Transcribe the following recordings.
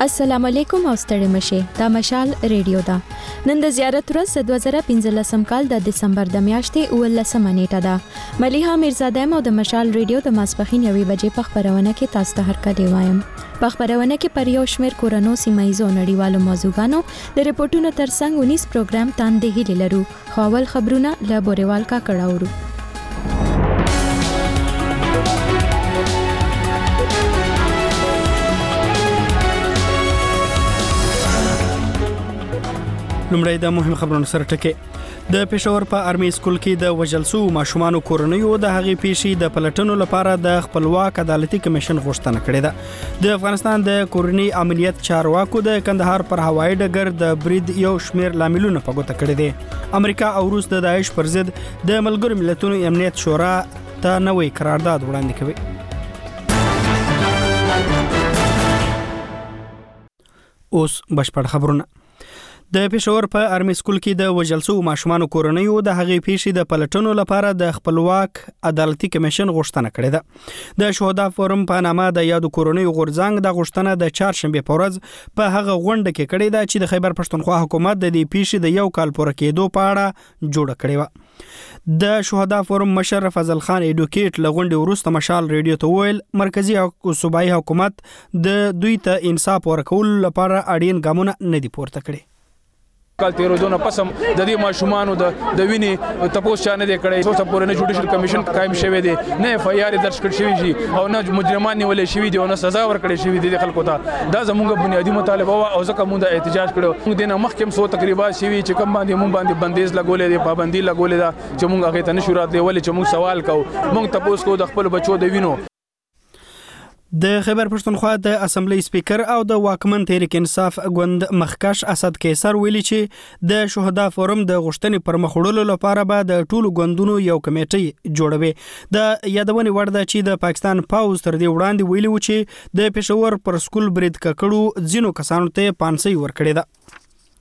السلام علیکم او ستړي مشه دا مشال ریډیو دا نن د زیارت ورځ 2015 کال د دسمبر د میاشتې 19 نیټه ده ملیحه میرزاده مو د مشال ریډیو د ماسپخین 1 بجې په خبرونه کې تاسو ته هرکلی وایم په خبرونه کې پر یو شمېر کورونو سیمایزو نړیوالو موضوعګانو د ریپورتونو ترڅنګ 19 پروګرام تاندې هلي لرو خاول خبرونه له بوريوال کا کړاورو لومړی د مهم خبرونو سره ټکي د پېښور په آرمي سکول کې د وجلسو ماشومان کورنیو د هغې پیښې د پلټنو لپاره د خپلواک عدالتي کمیشن غوښتنه کړې ده د افغانستان د کورنی امنیت چارواکو د کندهار پر هوایي ډګر د برید یو شمېر لاملونه په ګوته کړي دي امریکا او روس د داعش پر ضد د ملګرو ملتونو امنیت شورا ته نوې قرارداد وړاندې کوي اوس بشپړ خبرونه د پېښور په آرمي سکول کې د وجلسو ماشومان کورنیو د هغې پیښې د پلټنو لپاره د خپلواک عدالتي کمیشن غوښتنه کړې ده د شهدا فورم په نامه د یادو کورنیو غورځنګ د غوښتنه د چهارشنبه په ورځ په هغه غونډه کې کړې ده چې د خیبر پښتونخوا حکومت د دې پیښې د یو کال پوره کېدو په اړه جوړه کړې و د شهدا فورم مشر فضل خان ایډوکیټ لغونډې وروسته مشال ریډیو ته ویل مرکزی او صوبایي حکومت د دوی ته انصاف ورکول لپاره اړین ګامونه نه دي پورته کړي کال تیرو دونه پسم د دې ماشومانو د وینې تپوس چا نه دی کړی څو پورې نه جوډیشل کمیشن قائم شوی دی نه اف آی آر درج کړی شوی دی او نه مجرمان نیولې شوی دی او نه سزا ورکړې شوی دی خلکو ته دا زموږ بنیادی مطالبه او ځکه موږ د احتجاج کړو موږ د محکم سو تقریبا شوی چې کوم باندې موږ باندې بندیز لګولې دی پابندي لګولې دا چې موږ هغه ته نشو راتلې ولې چې موږ سوال کوو موږ تپوس کوو د خپل بچو د وینو د خیبر پښتونخوا د اسمبلی سپیکر او د واکمن تحریک انصاف ګوند مخکش اسد قیصر ویلي چې د شهدا فورم د غوښتنې پر مخ وړلو لپاره به د ټولو ګوندونو یو کمیټه جوړوي د یادونې وړ ده چې د پاکستان پاوز تر دې وړاندې ویلي و چې د پېښور پر سکول برید کړو ځینو کسانو ته پانسۍ ورکړې ده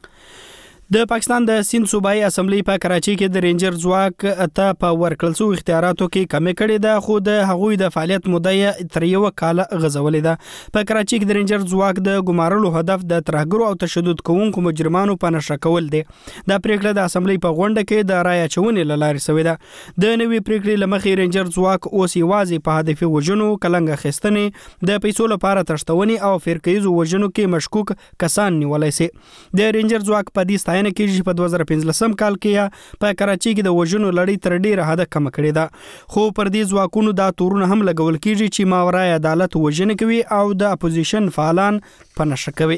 د پاکستان د سیند صوبایي اسمبلی په کراچۍ کې د رینجر ځواک ته په ورکړل شوو اختیاراتو کې کمی کړې ده خو د هغوی د فعالیت موده تر یو کال غځولې ده په کراچۍ کې د رینجر ځواک د ګمارلو هدف د ترهګرو او تشدد کوونکو مجرمانو په نشه کول دي دا پریکړه د اسمبلی په غونډه کې د رایه چونې لارې شوې ده د نوې پریکړې لمخې رینجر ځواک اوس یوازې په هدف وژنو کلنګ اخیستنې د پیسو لپاره تشتونې او فرقیزو وژنو کې مشکوک کسان نیولای شي د رینجر ځواک په دې نه کېږي په 2015 کال کې په کراچۍ کې د وژنو لړۍ تر ډیره حد کم کړې ده خو پر دې ځواکونو دا تورونه هم لګول کېږي چې ماورای عدالت وژنه کوي او د اپوزیشن فعالان په نشه کوي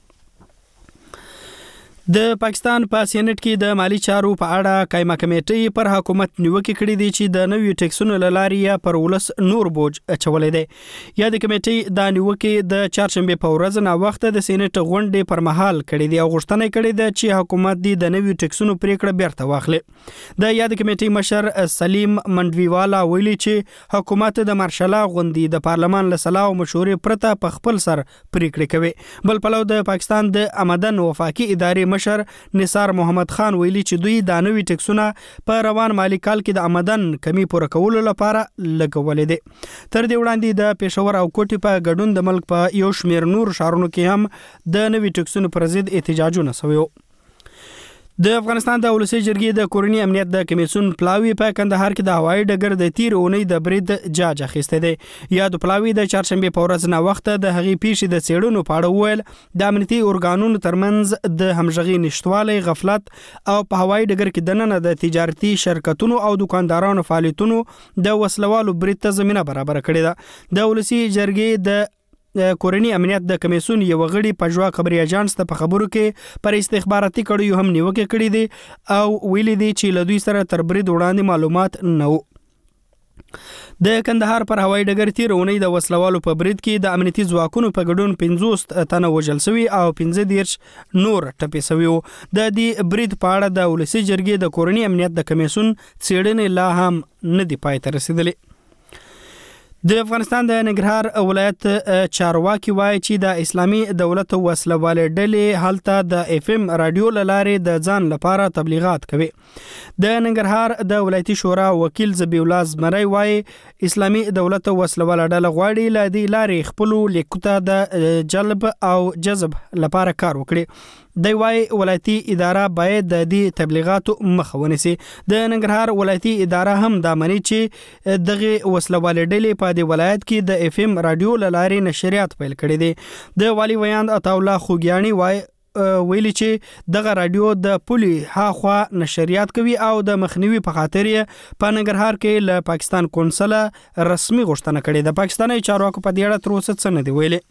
د پاکستان په سینټ کې د مالی چارو په اړه قائمه کمیټې پر حکومت نیوکه کړې دي چې د نویو ټیکسونو لاري یا پر ولس نور بوج اچولې دي یا د کمیټې د نیوکه د چهارشنبه په ورځ نه وخت د سینټ غونډې پر مهال کړې دي او غوښتنه کړې ده چې حکومت د نویو ټیکسونو پریکړه بیرته واخلي د یاد کمیټې مشر سلیم منډویوالا ویلي چې حکومت د مارشالا غونډې د پارلمان له صلاح او مشورې پرته په خپل سر پریکړه کوي بل پلو د پاکستان د آمدن وفاقي ادارې مشر نثار محمد خان ویلي چې دوی د نوي ټیکسونه په روان مالی کال کې د آمدن کمی پوره کولو لپاره لګولې دي تر دې وړاندې د پېښور او کوټي په ګډون د ملک په یو شمېر نور ښارونو کې هم د نوي ټیکسونو پر ضد احتجاجونه شوي د افغانستان د ولسی جرګې د کورنی امنیت د کمیسیون پلاوی په کندهار کې د هوایي ډګر د تیر اونۍ د برید جاج اخیسته دی یا د پلاوی د چهارشنبه په ورځ نه وخت د هغې پیښې د څېړنو په اړه ویل د امنیتي ارګانونو ترمنځ د همغږي نشټوالی غفلت او په هوایي ډګر کې دننه د تجارتي شرکتونو او دکاندارانو فعالیتونو د وسلوالو برید ته زمینه برابر کړې ده د ولسی جرګې د کورنی امنیت د کمیسیون یو غړي پژوا خبري اژانس ته په خبرو کې پر استخباراتي کړیو هم نیوکه کړې دي او ویلي دي چې له دوی سره تر برید وړاندې معلومات نه وو د کندهار پر هوایي ډګر تیر اونۍ د وسلوالو په برید کې د امنیتي ځواکونو په ګډون 50 تنه وژل شوي او 15 نور ټپي شوي د دې برید په اړه د ولسی جرګې د کورنی امنیت د کمیسیون څېړنې لا هم نه دی پای ته رسیدلې د افغانستان د ننګرهار ولایت چارواکي وایي چې د اسلامي دولت وسلوالې ډلې هلته د اف ام رادیو لارې د ځان لپاره تبلیغات کوي. د ننګرهار د ولایتي شورا وکیل ذبیح الله زمری وایي اسلامي دولت وسلواله ډله غواړي ل دې لارې خپل لیکوته د جلب او جذب لپاره کار وکړي. دی وایي ولایتي اداره باید د دې تبلیغاتو مخه ونیسي. د ننګرهار ولایتي اداره هم دا مني چې دغه وسلوالې ډلې په د ولایت کې د اف ام رادیو لارې نشریات پیل کړي دي. د والی ویاند عطا الله خوګیانی ویلي چې دغه رادیو د پولي هاخوا نشریات کوي او د مخنیوي په خاطر په ننګرهار کې له پاکستان کونسل رسمي غوښتنه کړې ده. پاکستاني چارواکو په دې اړه تر اوسه څه نه دی ویلي.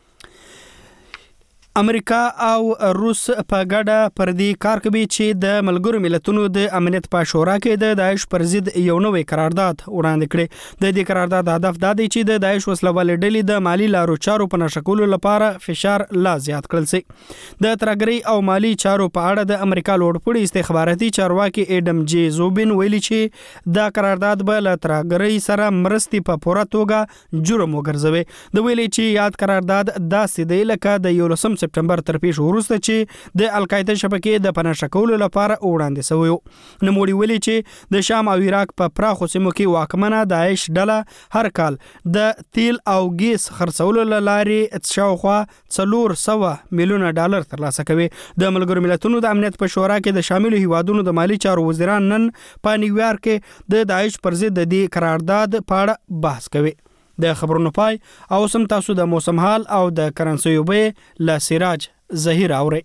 امریکا او روس په ګډه پر دې کار کوي چې د ملګرو ملتونو د امنیت په شورا کې د داعش پر ضد یو نوې قرارداد وړاندې کړي. د دې قرارداد هدف دا دی چې د داعش وسلوالې ډلې د مالی لارو چارو په نشکولو لپاره فشار لا زیات کړل شي. د ترګری او مالی چارو په اړه د امریکا لوړپوړي استخباراتي چارواکي ایډم جی زوبین ویلي چې دا قرارداد به له ترګری سره مرستې په پوره توګه جرم وګرځوي. د ویلي چې یاد قرارداد داسې دی لکه د 11 سپټمبر تر پیښ وروسته چې د القاعده شبکې د پناه کولو لپاره وړاندې شوی. نوموړي ویلي چې د شام او عراق په پراخو سیمو کې واکمنه داعش ډله هر کال د تیل او ګیس خرڅولو لارې شاوخوا 400 میلیونه ډالر ترلاسه کوي. د ملګرو ملتونو د امنیت په شورا کې د شامل هیوادونو د مالی چارو وزیران نن په نیویارک کې د داعش پر ضد د دې قرارداد په اړه بحث کوي. د خبرونو پای او سم تاسو د موسم حال او د کرنسي وبې ل سراج ظهیر اوري.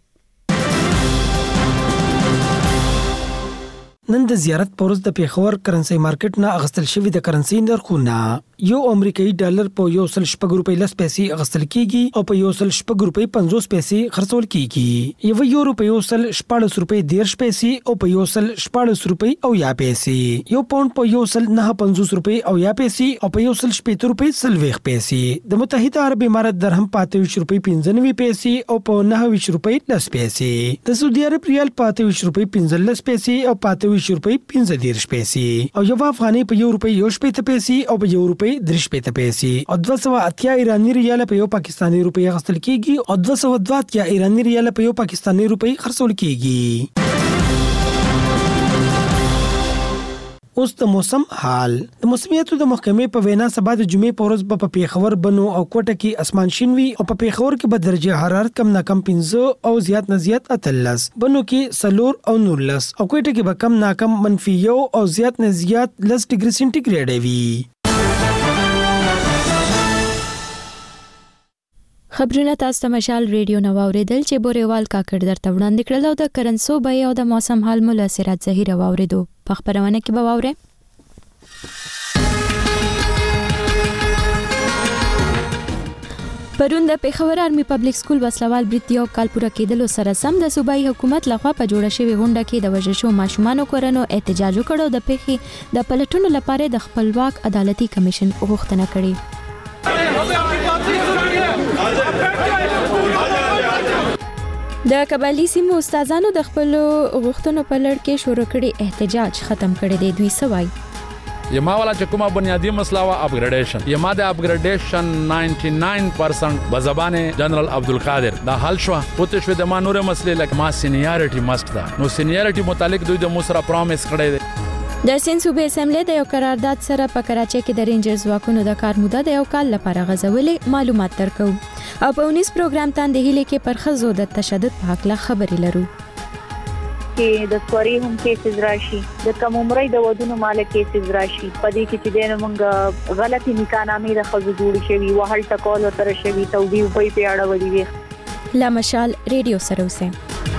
نن د زیارت پورز د پیښور کرنسي مارکیټ نه اغستل شوی د کرنسي نرخونه یو امریکایي ډالر په 1.6 روپۍ لس پیسې اغستل کیږي او په 1.6 روپۍ 50 پیسې خرڅول کیږي. یو یورو په 1.14 روپۍ 10 پیسې او په 1.14 روپۍ او یا پیسې. یو پاوند په 1.950 روپۍ او یا پیسې او په 1.15 روپۍ 30 پیسې. د متحده عرب امارات درهم په 28 روپۍ 95 پیسې او په 29 روپۍ 10 پیسې. د سعودي عرب ریال په 28 روپۍ 15 پیسې او په 28 روپۍ 15 پیسې او یو افغاني په 1 روپۍ 18 پیسې او په 1 روپۍ 3 پیسې او 280 ایرانی ریال په یو پاکستانی روپۍ غستل کیږي او 202 ایرانی ریال په یو پاکستانی روپۍ خرڅول کیږي. اوس د موسم حال. د موسمیاتو د محکمې په وینا سبا د جمعې په ورځ په پیښور بنو او کوټه کې اسمان شین وي او په پیښور کې به درجه حرارت کم نه کم 15 او زیات نه زیات 13. بنو کې 4 او 19 او کوټه کې به کم نه کم -1 او زیات نه زیات 10 ډیګري سنټیګریډ وي. خبرونه تاسو ته مشال ریډیو نو اوریدل چې بوريوال کاکړ درته وړاندې کړل او د کرنسو بای او د موسم حال مولا سراج ظهیر اوریدو په خبرونه کې به واوره. پرون د پیښور آرمي پبلک سکول وسلوال برید یو کال پوره کېدلو سره سم د صوبایي حکومت لخوا په جوړه شوی غونډه کې د وژل شوو ماشومانو کورنو احتجاج وکړ د پیښې د پلټونو لپاره د خپلواک عدالتي کمیشن غوښتنه کړې. د قبایلی سیمو استادانو د خپل غوښتنو په لړ کې شروع کړي احتجاج ختم کړي دي. دوی سوای یما والا چې کومه بنیادی مسله وا اپګریډیشن یما د اپګریډیشن 99% په زبان جنرال عبدالقادر دا حل شو پته شو د ما نور مسلې لکه ما سینیارټي مست ده نو سینیارټي متعلق دوی د موسره پرومس کړی دی. د سند صوبې اسمبلی د یو قرارداد سره په کراچۍ کې د رینجرز ځواکونو د کار موده د یو کال لپاره غځولې معلومات درکو او په 19 پروګرام تاندې هلي کې پر ښځو د تشدد په حق لا خبرې لرو. کې د سوري هم کیسز راشي د کوم عمرې د ودونو مال کیسز راشي په دې کې چې دینه مونږ غلطي نکاحنامې د خزو جوړ شوی وهل ټکول تر شوی توبې په پیاړه وړي وي. لا مشال ریډیو سره اوسه.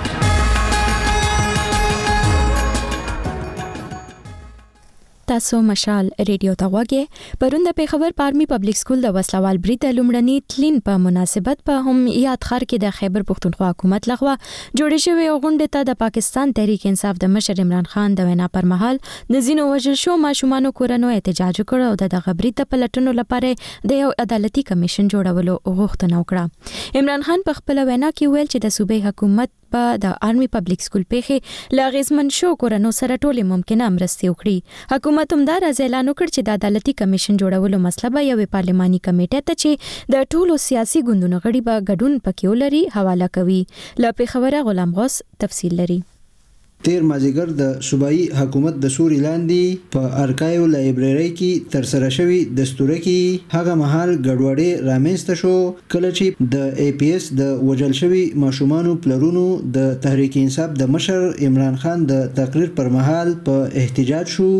تاسو مشال ریډیو ته وګورئ. پرون د پیښور آرمي پبلک سکول د وسلوال برید لومړني تلین په مناسبت په هم یاد خار کې د خیبر پښتونخوا حکومت لخوا جوړې شوې غونډه ته د پاکستان تحریک انصاف د مشر عمران خان د وینا پر مهال د زینو وژل شو ماشومانو کورنو احتجاج وکړ او د غبرید په پلټنو لپاره د یو عدالتي کمیشن جوړولو غوښتنه وکړه. عمران خان په خپل وینا کې ویل چې د صوبې حکومت په د آرمي پبلک سکول پیښې لاغزمن شو کورنو سره ټولې ممکنه مرستې وکړي. حکومت حکومت همدار اعلان وکړ چې د عدالتي کمیشن جوړولو مسله به یو پارلماني کمیټه ته چې د ټولو سیاسي ګوندونو غړي به ګډون پکې ولري حواله کوي. له پیښوره غلام غوث تفصیل لري. تیر مازیګر د صوبایي حکومت د سوري لاندې په ارکایو لایبرری کې تر سره شوی دستور کې هغه مهال ګډوډي رامنځته شو کله چې د ای پی ایس د وجل شوی ماشومانو پلرونو د تحریک انصاف د مشر عمران خان د تقریر پر مهال په احتجاج شو.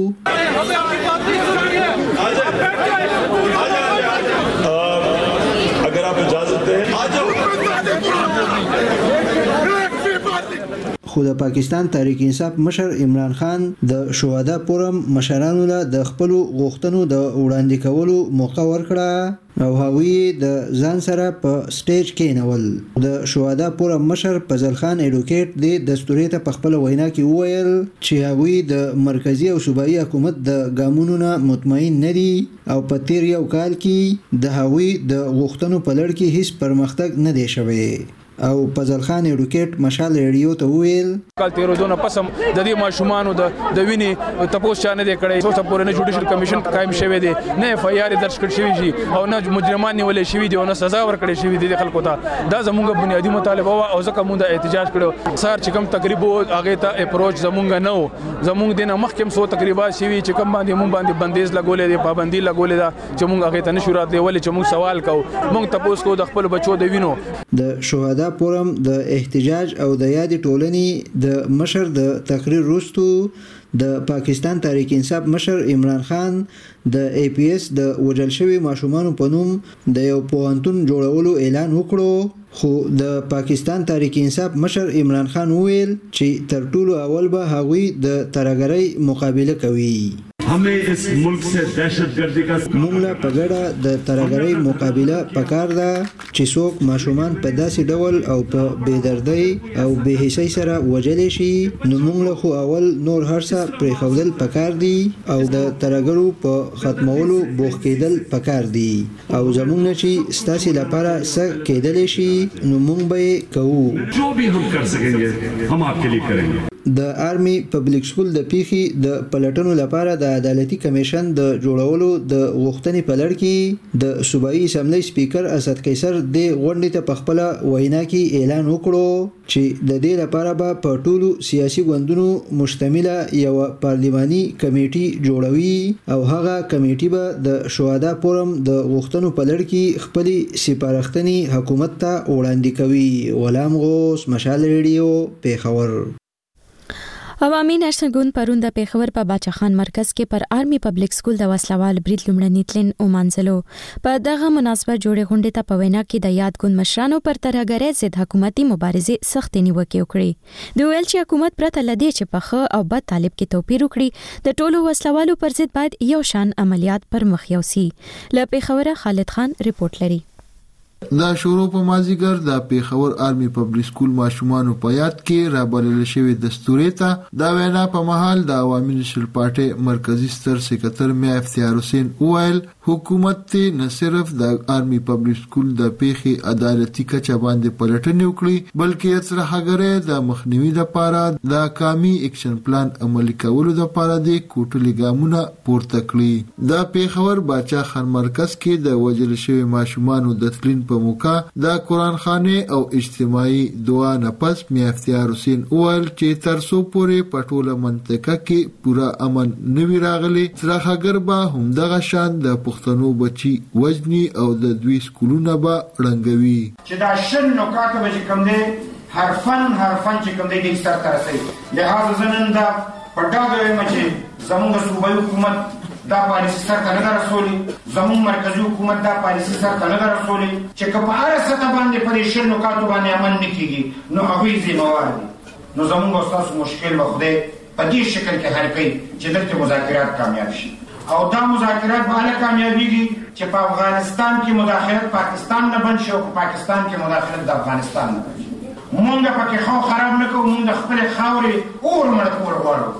اگر آپ اجازت دیں خو د پاکستان تحریک انصاف مشر عمران خان د شهدا فورم مشرانو له د خپل غوښتنو د وړاندې کولو موقع ورکړه او هغوی د ځان سره په سټیج کې نول. د شهدا فورم مشر فضل خان ایډوکیټ د دستوري ته په خپل وینا کې وویل چې هغوی د مرکزی او صوبایي حکومت د ګامونو نه مطمئن نه دي او په تیر یو کال کې د هغوی د غوښتنو په لړ کې هیڅ پرمختګ نه دی شوی. او فضل خان ایډوکیټ مشال ریډیو ته ویل کال 13 زونه پسم د دې ماشومانو د وینې تپوس چانه دی کړي څو پورې نه جوډیشل کمیشن قائم شوی دی نه اف آی آر درج کړی شوی جی او نه مجرمان نیولې شوی دی او نه سزا ورکړي شوی دی خلکو ته. دا زموږ بنیادی مطالبه او ځکه موږ د احتجاج کړو. سار چې کوم تقریبا هغه ته اپروچ زموږ نه و زموږ دینه مخکم سو تقریبا شوی چې کوم باندې موږ باندې بندیز لګولې دی پابندي لګولې دا چې موږ هغه ته نشو راتلې ولې چې موږ سوال کوو موږ تپوس کو د خپل بچو د وینو. د شهدا فورم د احتجاج او د یادې ټولنې د مشر د تقریر وروسته د پاکستان تحریک انصاف مشر عمران خان د ای پی ایس د وجل شوی ماشومانو په نوم د یو پوهنتون جوړولو اعلان وکړو. خو د پاکستان تحریک انصاف مشر عمران خان ویل چې تر ټولو اول به هغوی د ترهګرۍ مقابله کوي. हमें इस मुल्क से दहशतगर्दी का موږ په ګډه د ترهګرۍ مقابله پکار ده چې څوک ماشومان په داسې ډول او په بېدردۍ او بې حسۍ سره وجلی شي نو موږ خو اول نور هر څه پرېښودل پکار دي او د ترهګرو په ختمولو بوخت کېدل پکار دي او زموږ نه چې ستاسې لپاره څه کېدلی شي نو موږ به یې کوو. जो भी हम कर सकेंगे हम आपके लिए करेंगे. د آرمي پبلک سکول د پیښې د پلټنو لپاره د عدالتي کمیشن د جوړولو د غوښتنې په لړ کې د صوبایي اسمبلی سپیکر اسد قیصر د غونډې ته په خپل وینا کې اعلان وکړو چې د دې لپاره به په ټولو سیاسي ګوندونو مشتمله یو پارلماني کمیټي جوړوي او هغه کمیټي به د شهدا فورم د غوښتنو په لړ کې خپل سپارښتنې حکومت ته وړاندې کوي. غلام غوث مشال ریډیو پیښور. عوامي نېشنل ګوند پرون د پیښور په باچا خان مرکز کې پر آرمي پبلک سکول د وسلوال برید لومړنی تلین ومانځلو. په دغه مناسبت جوړې غونډې ته په وینا کې د یاد ګوند مشرانو پر ترهګرۍ ضد حکومتي مبارزې سختې نیوکې وکړې. دوی ویل چې حکومت پرته له دې چې په ښه او بد طالب کې توپیر وکړي د ټولو وسلوالو پر ضد باید یو شان عملیات پر مخ یوسي. له پیښوره خالد خان رپورټ لري. دا شروع په مازیګر د پیښور آرمي پبلک سکول ماشومانو په یاد کې رابلل شوی دستوري ته دا وینا په محل د عوامي نېشنل پارټي مرکزی ستر سکرټر میا افتیار حسین وویل حکومت ته نه صرف د آرمي پبلک سکول د پیښې عدالتي کچه باندې پلټنې وکړي بلکې ترهګرۍ د مخنیوي لپاره د کامي اکشن پلان عملي کولو لپاره د کوټلي ګامونه پورته کړي. د پیښور باچا خان مرکز کې د وجل شوی ماشومانو د تلین په موقع د قرآن خانه او اجتماعي دعا نه پس میا افتیار حسین وویل چې تر څو پورې په ټوله منطقه کې پورا امن نوي راغلي ترهګر به همدغه شان د پښتنو بچي وجني او د دوی سکولونه به رنګوي چې دا شن نکات به کوم دي حرفن چې کوم دي د سر تر سي لہذا زنن دا پټاګوي مچ زموږ صوبایي حکومت دا پالیسی سر ته نه رسولي زموږ مرکزی حکومت دا پالیسی سر ته نه رسولي چې کپاره ستا باندې پرې شن نکات باندې امن نکېږي نو هغه ذمہوار دي. نو زموږ استاد مشکل وخت دی په دې شکل کې حل کوي چې دلته مذاکرات کامیاب شي او دا مذاکرات به له کامیابیږي چې په افغانستان کې مداخلت پاکستان نه بند شي او په پاکستان کې مداخلت د افغانستان نه بند شي. مونږ پکې خو خراب نه کوو مونږ خپل خاورې اور مړ کول غواړو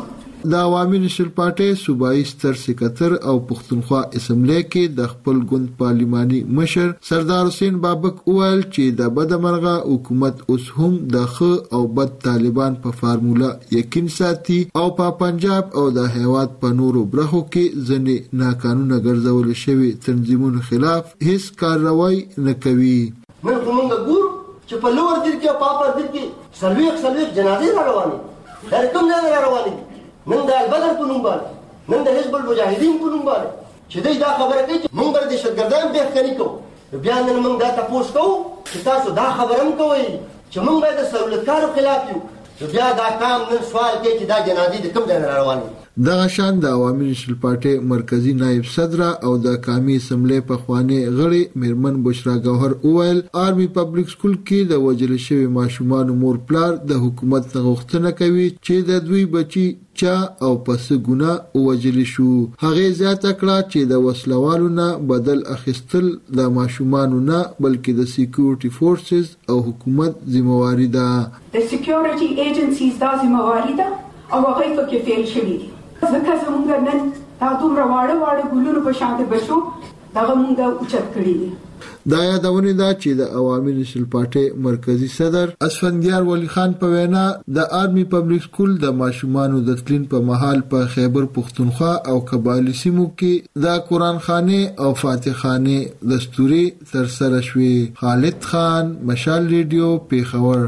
د عوامي نشل پارټي صوبایي ستر سکرټر او پښتونخوا اسمبلی کې د خپل ګوند پارلماني مشر سردار حسین بابک وویل چې د بدمرغه حکومت اوس هم د ښه او بد طالبان په فارموله یقین ساتي او په پنجاب او د هیواد په نورو برخو کې ځنې ناقانونه ګرځول شوي تنظیمونو خلاف هیڅ کاروایی نه کوي. نن کومه ګور چې په لوړ دیر کې په اپر دیر کې سلويخ جنازې را روانې دا کوم نه را روانې نن د البدر په نوم باندې نن د حزب المجاهدین په نوم باندې چې دوی دا خبره کوي چې موږ د دهشتګردان بهتري کوو بیا نن موږ دا تاسو کوو چې تاسو دا خبره هم کوئ چې موږ باید د سہولتکارو خلاف یو بیا دا کام نن سوال کوي چې دا جنازې د کوم ځای نه روانې. دغه شان د عوامي نشل پارټي مرکزی نائب صدر او د قومي اسمبلی په خوانی غړي میرمن بشرا گوهر اویل آرمي پبلک سکول کې د وجل شوی ماشومان مور پلار د حکومت غوښتنه کوي چې د دوی بچي چا او پس ګناه وجل شو. هغه زیاته کړه چې د وسلوالو نه بدل اخیستل د ماشومان نه بلکې د سکیورټي فورسز او حکومت ذمہواری ده. د سکیورټي ایجنسیز دا ذمہواری ده او هغه پکې فیل شوی دي. ځکه زمونږ نن دا دومره واړه ګلونو په شان د بشو دغه مونږ اوچت کړی دي. دا یادونه ده چې د عوامي نشل پارټي مرکزی صدر اسفندیار ولی خان په وینا د آرمي پبلک سکول د ماشومانو د تلین په محل په خیبر پښتونخوا او قبایلی سیمو کې د قرآن خانه او فاتح خانه دستوري تر سره شوي. خالد خان، مشال ریډیو، پیښور.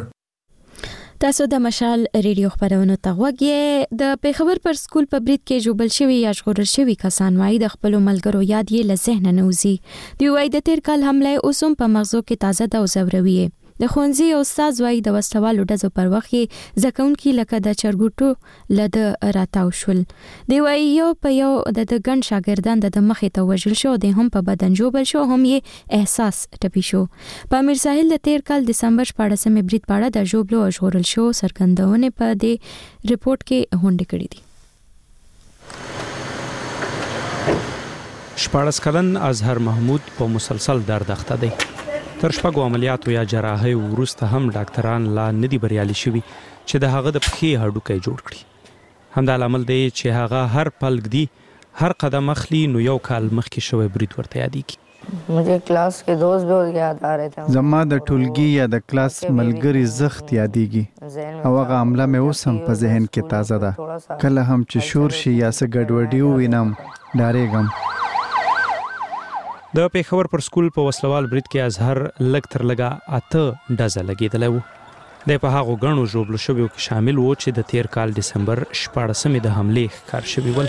تاسو د مشال ریډیو خبرونه ته غوږی. د پیښور پر سکول په برید کې جوړل شوی یا ژغورل شوی کسان وايي د خپل ملګرو یاد یې له ذهن نه وځي. دی وايي د تیر کال حمله اوسم په مغزو کې تازه ده او زوروي. د خونځي او استاد وايي د وسوالو ډزو پر وخت کې ځکهونکي لکه د چرګوټو لده راتاو شول. دی وايي یو په یو د ګڼ شاګردان د مخې ته وژل شو د هم په بدن جوړل شو هم یې احساس ټپي شو. په امیر ساحل د تیر کال دسمبر 14 برید پاړه د جوړلو او ژغورل شو سرګندونه په دې ریپورت کې هونډ کړی دي. 14 کلن اظهر محمود په مسلسل درد اخته دی. تر شپږو عملیاتو یا جراحي وروسته هم ډاکټران لا ندي بریالي شوي چې د هغه د پښې هډوکی جوړ کړي. همدا لامل دی چې هغه هر پلګدي هر قدم اخلي نو یو کال مخکې شوی برید ورته یادېږي. مجھے کلاس کے دوست بھی یاد آ رہے تھے. زما د ټولګي یا د کلاس ملګری زخت یادېږي او هغه عمله مې اوس هم په ذهن کې تازه ده. کله هم چې شور شي یا څه ګډوډي ووینم ډارېږم. د پیښور پر سکول په وسلوال برید کې اظهر لږ تر لږه 8 ډزه لګېدلی و. د په هغو ګڼو ژوبلو شویو کې شامل و چې د تیر کال دسمبر 14 د حملې ښکار شوي ول.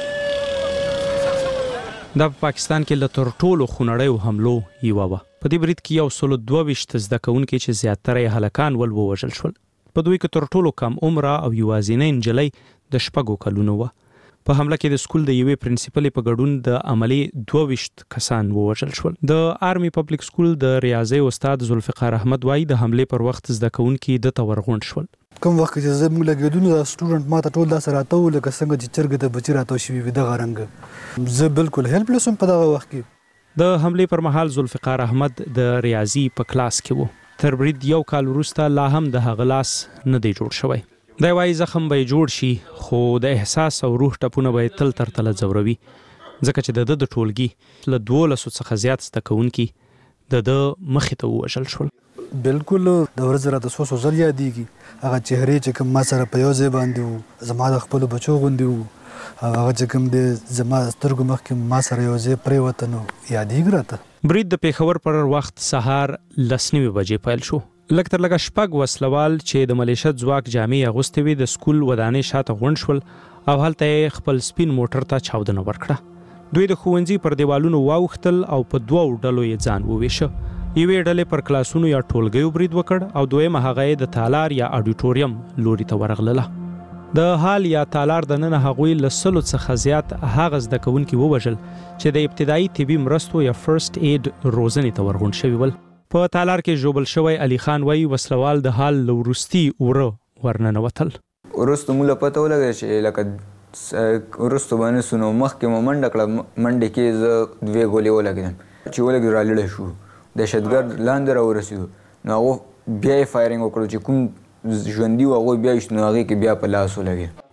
دا په پاکستان کې له تر ټولو خونړیو حملو یوه وه. په دې برید کې 122 زده کوونکي چې زیاتره یې هلکان ول ووژل شول. په دوی کې تر ټولو کم عمره او یوازینۍ نجلۍ د 6 کلونو وه. په حمله کې د سکول د یوې پرنسپلې په ګډون د عملي 22 کسان ووژل شول. د آرمي پبلک سکول د ریاضي استاد ذوالفقار احمد وایي د حملې پر وخت زده کوونکي د تورغون شول. کوم وخت چې زه موږ لګیدو دا سټوډنټ ماته ټول دا سره راته لکه څنګه چې چرګ ته بچی راته شوی وي دغه رنګ زه بالکل هیلپلس په دغه وخت کې. د حملې پر مهال ذوالفقار احمد د ریاضي په کلاس کې وو. تر برید یو کال وروسته لا هم د هغه لاس نه دی جوړ شوی. دا وايي زخم به جوړ شي خو د احساس او روح ټپونه به تل تر تل زوروي ځکه چې د ټولګي له 12 څخه زیات زده کوونکي د مخې ته ووژل شول. بالکل د ورځې راته څو ځل یادېږي هغه چهرې چې کوم ما سره په یو ځای باندې وو زما د خپلو بچو غوندې وو هغه چې کوم د زما سترګو مخکې ما سره یو ځای پرېوته نو یادېږي راته. برید د پیښور پر وخت سهار 10:09 بجې پیل شو. لږ تر لږه 6 وسلوال چې د ملیشت ځواک جامې اغوستې وي د سکول ودانۍ شاته غونډ شول او هلته یې خپل سپین موټر ته چاودنه ورکړه. دوی د ښوونځي پر دیوالونو واوښتل او په 2 ډلو یې ځان وویشه. یوې ډلې پر کلاسونو یا ټولګیو برید وکړ او دویمه هغه یې د تالار یا اډیټوریم لوري ته ورغلله. د هال یا تالار د نن هغوی له 100 څخه زیات هغه زده کوونکي ووژل چې د ابتدایي طبي مرستو یا فرست ایډ روزنې ته ورغونډ شوي ول. په تالار کې جوبل شوی علي خان وایي وسلوال د حال لورستی اوره ورننوتل. ورستو موږ پته ولګی چې لکه ورستو باندې سونو مخکې مو منډه کړه منډې کې زه 2 ګولې ولګېدم چې ولګې رالړی شو دهشتګرد لاندې راورسېدو نو هغو بیا یې فایرینګ وکړو چې کوم ژوندي و هغوی بیا ایستو نو هغې کې بیا په لاس ولګېد.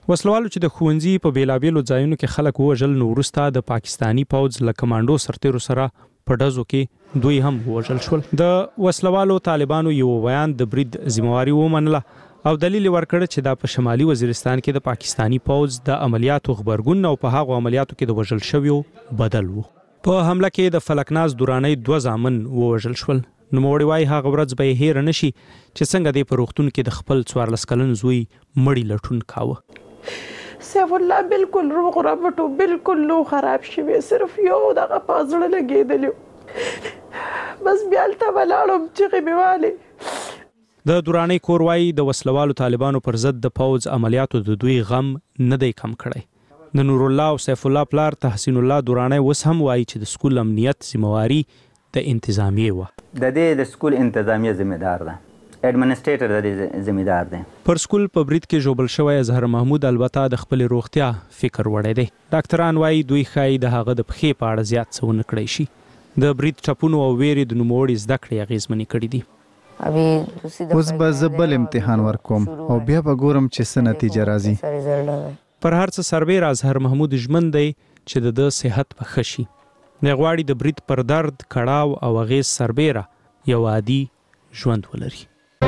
وسلوالو چې د ښوونځي په بیلابیلو ځایونو کې خلک ووژل نو وروسته د پاکستانی پوځ له کمانډو سرتیرو سره په ډزو کې دوی هم ووژل شول. د وسلوالو طالبانو یو بیان د برید ذمہواری ومنله او دلیل ورکړ چې دا په شمالي وزیرستان کې د پاکستانی پوځ د عملیاتو خبرګون او په هغه عملیاتو کې د وژل شویو بدل وو. په حمله کې د فلکناز دوراني 2 زامن ووژل شول. نو موړی وای هغه ورځ به هیر نشي چې څنګه د پروختون کې د خپل 14 کلن زوی مړی لټون کاوه. سیف الله بالکل روغ ربټو بالکل لو خراب شوی صرف یو دغه پازړه لګیدلی بس بیا الته ولاړم چې غیواله د دوراني کوروای د وسلوالو طالبانو پر ضد د پوز عملیاتو د دوی غم نه دی کم کړی. د نور الله او سیف الله پلار تحسین الله دوراني وس هم وایي چې د سکول امنیت ذمہواری د انتظامیه و. د دې د سکول انتظامیه ذمہدار ده، ایڈمنسټریټر د دې ذمہدار دی. پر سکول په برید کې جوړل شوی اظهر محمود البته د خپل روغتیا فکر وړی دی. ډاکټران وایي دوی خای د هغه د پخې په اړه زیات څه ونه کړی شي. د برید ټپونو او ویری د نوموړي زده کړې اغیزمنې کړې دي. اوس به زبل امتحان ورکوم او بیا به ګورم چې څه نتیجه راځي. پر هر څه سربیر اظهر محمود ژمن دی چې د صحت په خشي. د غواړي د برید پر درد کړهو او اغیز سربیره یو عادي ژوند ولري.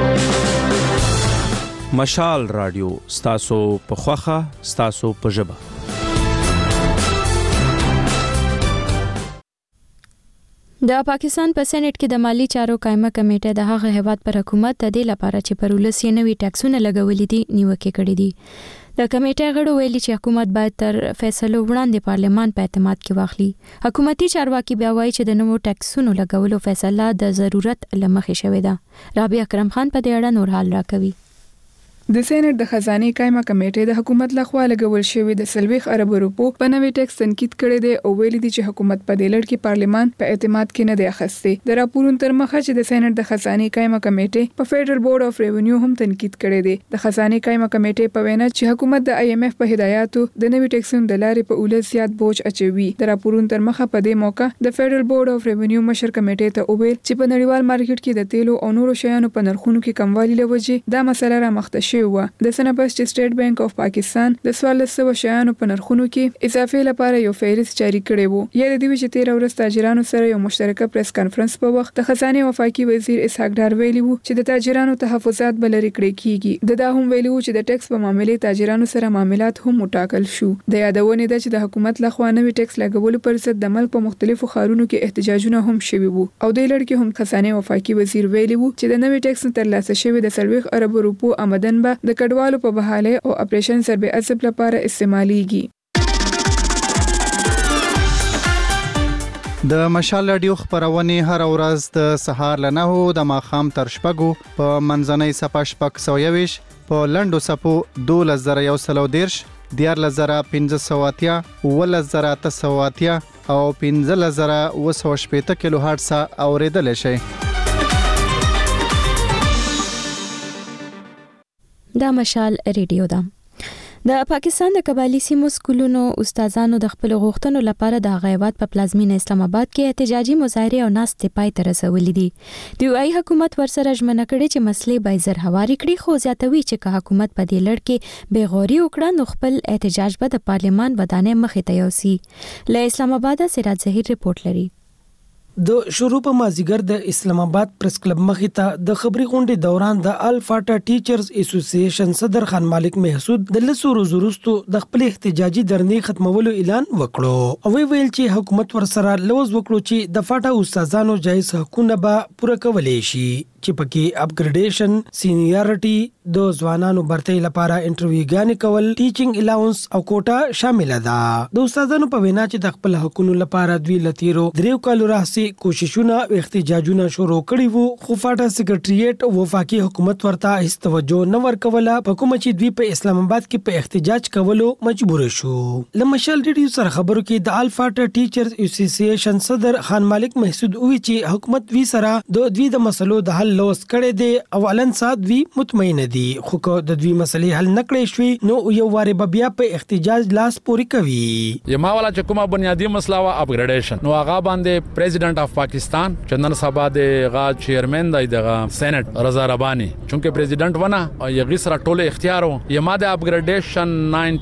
مشال رادیو ستاسو په خوخه ستاسو په ژبه. د پاکستان په سېنات کې د مالی چارو قائمه کمیټه د هغه هیواد پر حکومت د دې لپاره چې پر ولس یې نوي ټیکسونه لګولې دي نیوکه کړې دي. د کمیټې غړو ویلي چې حکومت باید تر فیصلو وړاندې پارلمان په اعتماد کې واخلي. حکومتي چارواکي بیا وایي چې د نوو ټیکسونو لګولو فیصله د ضرورت لمخې شوې ده. رابعه اکرم خان په دې اړه نور حال راکوي. د سېنات د خزانه قائمه کمیټې د حکومت لخوا لګول شوی د 40 ارب روپو په نوې ټیکس تنقید کړی دی او ویلي دي چې حکومت په دې لړ کې پارلمان په اعتماد کې نه دی اخیستی. د راپورونو تر مخه چې د سېنات د خزانه قائمه کمیټې په فدرل بورډ اف ریونیو هم تنقید کړی دی. د خزانه قائمه کمیټې په وینا چې حکومت د IMF په هدایاتو د نوې ټیکسونو د لارې په اولس زیات بوج اچوي. د راپورونو تر مخه په دې موقع د فدرل بورډ اف ریونیو مشر کمیټې ته وویل چې په نړیوال مارکیټ کې د تیلو او نورو شیانو په نرخونو کې کموالی لوجې دا مسله را مخته شوې و. د بس چې سټیټ بانک اف پاکستان د 1400 شیانو په نرخونو کې اضافه لپاره یو فهرست جاری کړی وو. یا د دې چې 13 ورځې تاجرانو سره یو مشترکه پریس کانفرنس په وخت د خزانه وفاقي وزیر اسحاق ډار ویلی وو چې د تاجرانو تحفظات بلری کړی کیږي. دا هم ویلی وو چې د ټیکس په معاملې تاجرانو سره معاملات هم مټاکل شو. د یادونه ده چې د حکومت لخوا نوې ټیکس لګولو پر ضد د ملک په مختلفو ښارونو کې احتجاجونه هم شوي وو او د لړ کې هم خزانه وفاقي وزیر ویلی وو چې د نوې ټیکس ترلاسه شوی د 40 ارب روپو آمدن به د کډوالو په بحاله او اپریشن سربې عصب لپاره استعماليږي. د مشال رادیو خبرونه هر ورځ د سهار ل 9 د ماخام تر شپږو په منځنۍ صفه شپږ 120 په لندو صفو 2110 14580 11880 او 15080 کیلو هرتز اوریدل شي. دا مشال ریډیو ده. د پاکستان د قبایلی سیمو سکولونو استادانو د خپل غوښتنو لپاره د غیبت په پلازمینه اسلام آباد کې احتجاجي مظاهره او ناستې پای ته رسولې دي. د وای حکومت ورسره ژمنه کړې چې مسلې به زر هواري کړي خو زیاتوي چې حکومت په دې لړ کې بېغوري وکړه نو خپل احتجاج به د پارلمان ودانې مخې ته یوسي. له اسلام آباد سراج ظهیر رپورت لري. د شروع په مازیګر د اسلام آباد پریس کلب مخې ته د خبري غونډې دوران د الفاټا ټیچرز اسوسییشن صدر خان مالک محسود د لسو روزروستو د خپل احتجاجي درنې ختمولو اعلان وکړو او ویل چې حکومت ورسره لوز وکړو چې د فاټا استادانو جایز حقوقونه به پوره کولې شي چې پکې اپګریډیشن سینیارټي د ځوانانو برتۍ لپاره انټرویوګانې کول ټیچینګ الاونس او کوټا شامل ده. د استادانو په وینا چې د خپل حقوقو لپاره دوی لتیرو دریو کالو راځي کوششونه او احتجاجونه شروع کړي وو خو فاټا سیکریټریټ وفاقي حکومت ورته هیڅ توجه نه ورکوله په کوم چې دوی په اسلام آباد کې په احتجاج کولو مجبور شو. لمشل ریډیو سره خبرو کې د الفاټا ټیچرز اسوسییشن صدر خان مالک محسود وی چې حکومت وی سره د دوی د مسلو د حل لوس کړي دي او الن سادوی مطمئن دي خو د دوی مسلې حل نکړي شوي نو یو واره بیا په احتجاج لاس پوري کوي. یما والا چې کومه بنیادی مسله وا اپګریډیشن نو هغه باندې پریزیډنٹ اف پاکستان چندن سبا د غا چیرمن دغه سېنات رضا ربانی چونکه پریزیډنٹ ونه یغی سره ټوله اختیارو یما د اپګریډیشن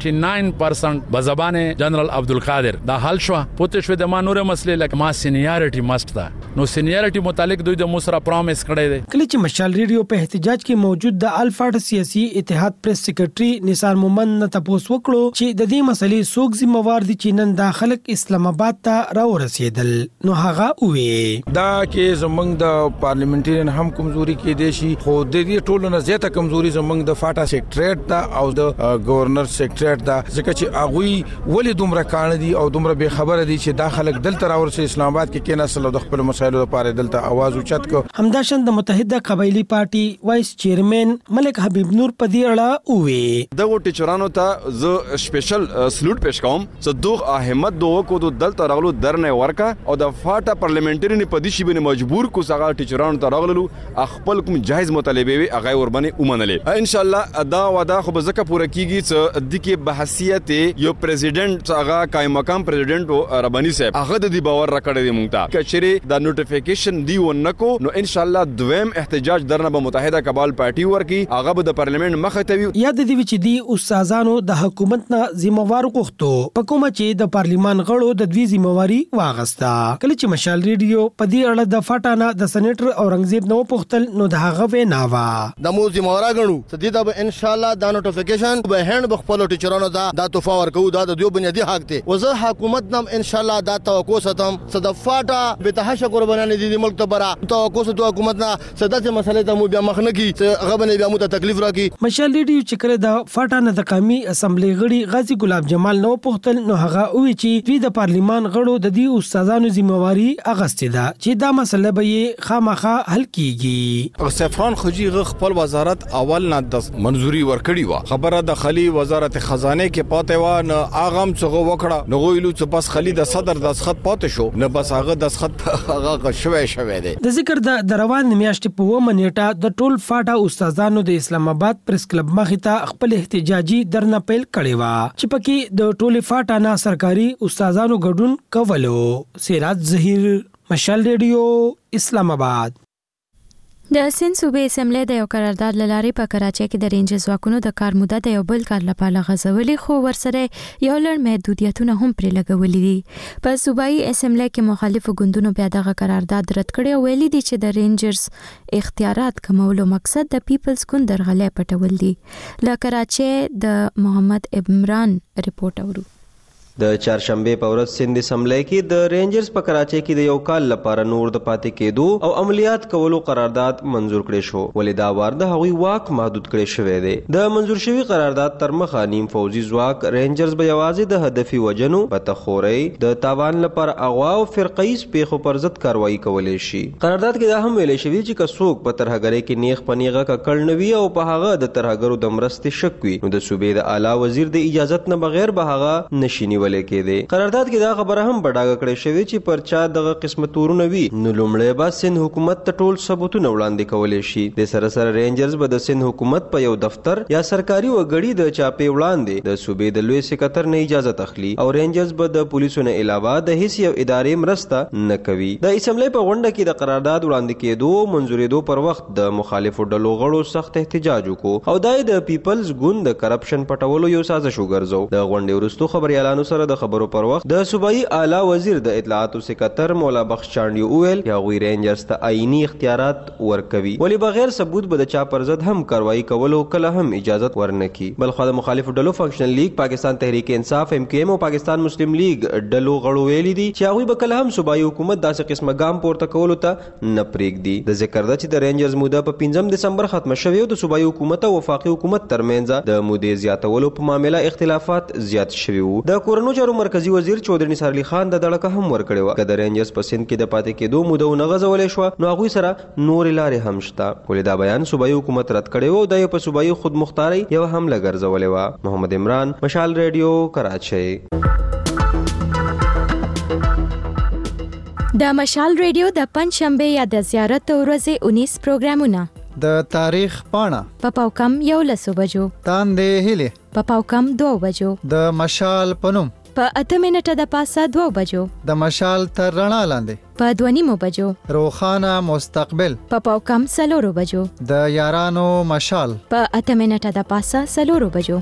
99% بزبانه جنرال عبدالقادر دا حل شو پوتې شو د مانوره مسلې لکه ما سینیارټي مست ده نو سینیارټي متعلق دوی د موسره پرومس کړی دی. کله چې مشال ریډیو په احتجاج کې موجود د الفاټ سیاسي اتحاد پریس سیکریټري نثار مومن نه تاسو وکړو چې د دې مسلې څوک ذمہوار دي چې نن داخله اسلام آباد ته راورسېدل نو هغه وې دا کې زمنګ د پارلیمنټریان هم کمزوري کې دي شي خو د دې ټولو نه زیاته کمزوري زمنګ د فاټا سیکریټریټ دا او د گورنر سیکریټریټ دا ځکه چې هغه ولې دومره کان دي او دومره به خبره دي چې داخله دلته راورسې اسلام آباد کې کیناسل د خپل مسایلو لپاره دلته आवाज اوچت کو. همداشان د متحده قبایلی پارټي وایس چیرمن ملک حبیب نور په دې اړه وې دغه ټیچرانو ته ز سپیشل سلوټ پېښ کوم صدوق احمد دوه کو د دلته راغلو درنه ورکا او د فاټا پارلیمنټری په دې شی باندې مجبور کو څنګه ټیچرانو ته راغلو خپل کوم جایز مطالبه وي هغه ور باندې ومنلې ان شاء الله ادا ودا خو بزکه پوره کیږي چې د کې بحثیت یو پریزیډنٹ هغه قائم مقام پریزیډنٹ ربانی صاحب هغه د دې باور راکړی دی مونږ ته کچره د نوټیفیکیشن دی ونکو نو ان شاء الله دویم احتجاج درنه به متحده قبایل پارټي ورکی هغه به د پارلیمنت مخه ته وي یاد دی چې دی استادانو د حکومت نه ذمہوار غوښتو په کومه چې د پارلیمان غړو د دوی ذمہواری واغستا. کله چې مشال ریډیو په دې اړه د فاټانا د سېنیټر اورنګزیب نو پوښتل نو د هغه ویناوا د مو ذمہوار غنو سدي دا ان شاء الله د نوټیفیکیشن به هند بخپل ټیچرانو دا توفا ورکو دا د دوی بنیادی حق دی وزه حکومت نام ان شاء الله دا توقع ستم صد فاټا به تهشه قربانان دي ملک ته برا توقع ست حکومت نه صدته مسلې ته مو بیا مخنه کی هغه بنه بیا مو ته تکلیف راکی. مشال ریډیو چې کړه د فاټا د قومي اسمبلی غړي غازی ګلاب جمال نو پوښتل نو هغه وی چې دوی د پارلیمان غړو د دې استادانو ذمہواری اغستې ده چې دا مسله به یې خامخا حل کیږي. سفران خجی خپل وزارت اول نه د منځوري ورکړی و خبره د خلی وزارت خزانه کې پاتې و نه اغم څغه وکړه نو ویلو چې بس خلی د صدر د خط پاتې شو نه بس هغه د خط هغه شوي دی. د ذکر د روان میاشتې په ومنېټه د ټول فاټا استادانو د اسلام آباد پریس کلب مخې ته خپل احتجاجي درنه پیل کړی و چې پکې د ټول فاټا نه سرکاري استادانو ګډون کولو. سراج ظهیر مشال ریډیو اسلام آباد. د سند صوبې اسمبلی د یو قرارداد لارې په کراچۍ کې د رینجرز واکونو د کار موده د یو بل کار لپاره غځولې خو ورسره یو لړ محدودیتونه هم پرې لګولې دي. په صوبایي اسمبلی کې مخالفو ګوندونو بیا دغه قرارداد رد کړی او ویلي دي چې د رینجرز اختیارات کمولو مقصد د پیپلز ګوند درغلې پټول دي. له کراچۍ د محمد عمران رپورټ اورو. د چهارشنبه په ورځ سند اسمبلی کې د رینجرز په کراچۍ کې د یو کال لپاره نور د پاتې کېدو او عملیات کولو قرارداد منزور کړی شو ولې دا وار د هغوی واک محدود کړی شوی دی. د منزور شوی قرارداد تر مخه نیم فوجي ځواک رینجرز به یوازې د هدفي وجنو بتخوري د تاوان لپاره اغوا او فرقیز پیښو پر ضد کاروایی کولای شي. قرارداد کې دا هم ویل شوی چې کڅوک په ترهګری کې نیغ پنیغه ککړ نوي او په هغه د ترهګرو د مرستې شک وي نو د صوبې د اعلی وزیر د اجازت نه بغیر به هغه نشینی قرارداد کې دا خبره هم بډاګه کړې شوې چې پرچا دغه قسمه تورونه وي نو لومړی به سند حکومت ته ټول ثبوتونه وړاندې کولی شي. د سره سره رینجرز به د سند حکومت په یو دفتر یا سرکاري وګړي د چاپې وړاندې د صوبې د لوی سکتر نه اجازه اخلي او رینجرز به د پولیسو نه علاوه د هیڅ یو ادارې مرسته نه کوي. د اسمبلی په غونډه کې د قرارداد وړاندې کېدو منزورېدو پر وخت د مخالفو ډلو غړو سخت احتجاج وکړو او دا د پیپلز ګوند د کرپشن پټولو یو سازش وګرځو. د غونډې وروسته خبريالانو سره د خبرو پر وخت د صوبایي اعلی وزیر د اطلاعاتو سکتر مولا بخش چانډیو وویل یا غوی رینجرز ته آئینی اختیارات ورکوي ولی بغیر ثبوت به د چا پر ضد هم کاروایی کولو کله هم اجازه ورنکي. بلخو د مخالفو ډلو فنکشنل لیگ پاکستان تحریک انصاف ام کیو ایم او پاکستان مسلم لیگ ډلو غړو ویلي دي چې هغوی به کله هم صوبایي حکومت داسې قسمه ګام پورته کولو ته نه پرېږدي. د ذکر ده چې د رینجرز موده په 5 دسمبر ختمه شوې او د صوبایي حکومت او وفاقي حکومت ترمنځ د مودې زیاتولو په معاملې اختلافات زیات شوي وو. د کورنو چارو مرکزی وزیر چودري نثار علي خان د دړکه هم ورکړی و که د رینجرز په سند کې د پاتې کېدو موده ونه غځولې شوه نو هغوی سره نورې لارې هم شته ولې دا بیان صوبایي حکومت رد کړی و او دا یې په صوبایي خودمختارۍ یوه حمله ګرځولې وه. محمد عمران مشال ریډیو کراچۍ. د مشال ریډیو د پنځشنبه یا د زیارت ورځې 19 پروګرامونه د تاریخ پاڼه په پاوکم 11 بجو تاندې هلي په پاوکم 2 بجو د مشال پنوم په 8 منټه د پاسه 2 بجو د مشال تر رڼا لاندې په 2:30 بجو روخانه مستقبل په پاوکم 4 بجو د یارانو مشال په 8 منټه د پاسه 4 بجو.